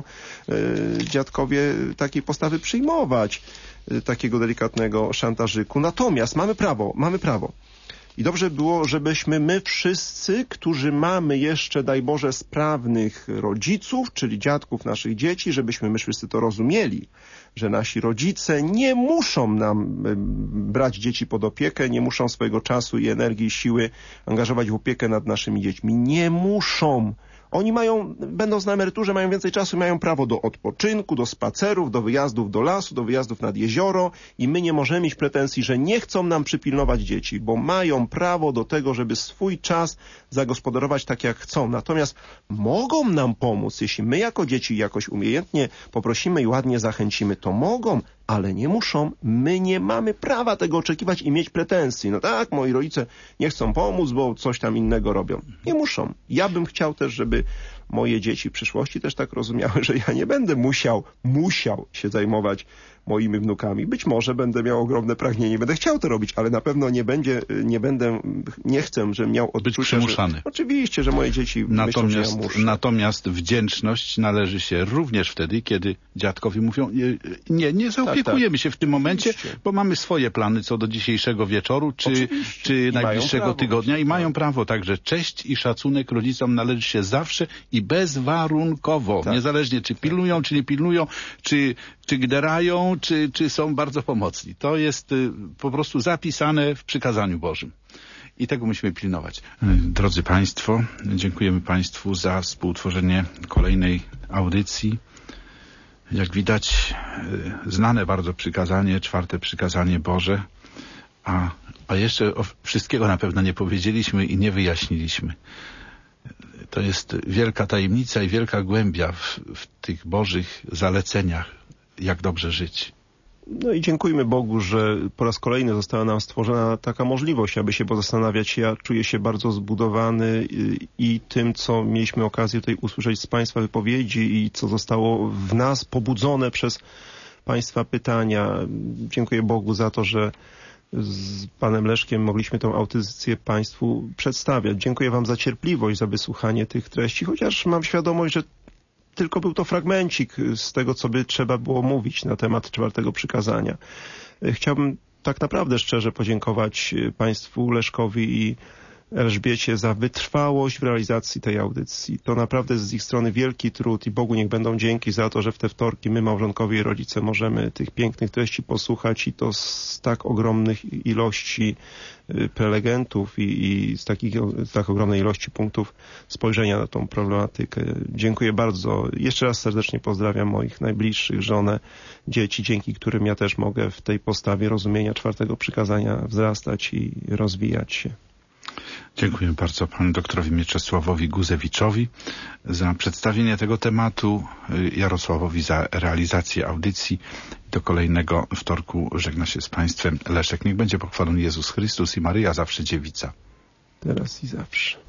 dziadkowie takiej postawy przyjmować, takiego delikatnego szantażyku. Natomiast mamy prawo. I dobrze było, żebyśmy my wszyscy, którzy mamy jeszcze, daj Boże, sprawnych rodziców, czyli dziadków naszych dzieci, żebyśmy my wszyscy to rozumieli, że nasi rodzice nie muszą nam brać dzieci pod opiekę, nie muszą swojego czasu i energii i siły angażować w opiekę nad naszymi dziećmi. Nie muszą. Oni będąc na emeryturze, mają więcej czasu, mają prawo do odpoczynku, do spacerów, do wyjazdów do lasu, do wyjazdów nad jezioro i my nie możemy mieć pretensji, że nie chcą nam przypilnować dzieci, bo mają prawo do tego, żeby swój czas zagospodarować tak, jak chcą. Natomiast mogą nam pomóc, jeśli my jako dzieci jakoś umiejętnie poprosimy i ładnie zachęcimy, to mogą, ale nie muszą. My nie mamy prawa tego oczekiwać i mieć pretensji. No tak, moi rodzice nie chcą pomóc, bo coś tam innego robią. Nie muszą. Ja bym chciał też, żeby moje dzieci w przyszłości też tak rozumiały, że ja nie będę musiał się zajmować moimi wnukami. Być może będę miał ogromne pragnienie, będę chciał to robić, ale na pewno nie chcę, żebym miał odczucia, być przymuszany. Oczywiście, że moje dzieci myślą, że ja muszę. Natomiast wdzięczność należy się również wtedy, kiedy dziadkowie mówią, nie zaopiekujemy się w tym momencie, bo mamy swoje plany co do dzisiejszego wieczoru, czy najbliższego tygodnia i mają prawo. Także cześć i szacunek rodzicom należy się zawsze i bezwarunkowo. Tak. Niezależnie czy pilnują, czy nie pilnują, czy gderają, czy są bardzo pomocni. To jest po prostu zapisane w przykazaniu Bożym. I tego musimy pilnować. Drodzy Państwo, dziękujemy Państwu za współtworzenie kolejnej audycji. Jak widać, znane bardzo przykazanie, 4. przykazanie Boże, a jeszcze wszystkiego na pewno nie powiedzieliśmy i nie wyjaśniliśmy. To jest wielka tajemnica i wielka głębia w tych Bożych zaleceniach, jak dobrze żyć. No i dziękujmy Bogu, że po raz kolejny została nam stworzona taka możliwość, aby się pozastanawiać. Ja czuję się bardzo zbudowany i tym, co mieliśmy okazję tutaj usłyszeć z Państwa wypowiedzi i co zostało w nas pobudzone przez Państwa pytania. Dziękuję Bogu za to, że z panem Leszkiem mogliśmy tę audycję Państwu przedstawiać. Dziękuję Wam za cierpliwość, za wysłuchanie tych treści, chociaż mam świadomość, że tylko był to fragmencik z tego, co by trzeba było mówić na temat 4. przykazania. Chciałbym tak naprawdę szczerze podziękować Państwu Leszkowi i Elżbiecie za wytrwałość w realizacji tej audycji. To naprawdę jest z ich strony wielki trud i Bogu niech będą dzięki za to, że w te wtorki my, małżonkowie i rodzice, możemy tych pięknych treści posłuchać i to z tak ogromnych ilości prelegentów i z tak ogromnej ilości punktów spojrzenia na tą problematykę. Dziękuję bardzo. Jeszcze raz serdecznie pozdrawiam moich najbliższych, żonę, dzieci, dzięki którym ja też mogę w tej postawie rozumienia 4. przykazania wzrastać i rozwijać się. Dziękuję bardzo panu doktorowi Mieczysławowi Guzewiczowi za przedstawienie tego tematu, Jarosławowi za realizację audycji. Do kolejnego wtorku żegna się z Państwem Leszek. Niech będzie pochwalony Jezus Chrystus i Maryja zawsze dziewica. Teraz i zawsze.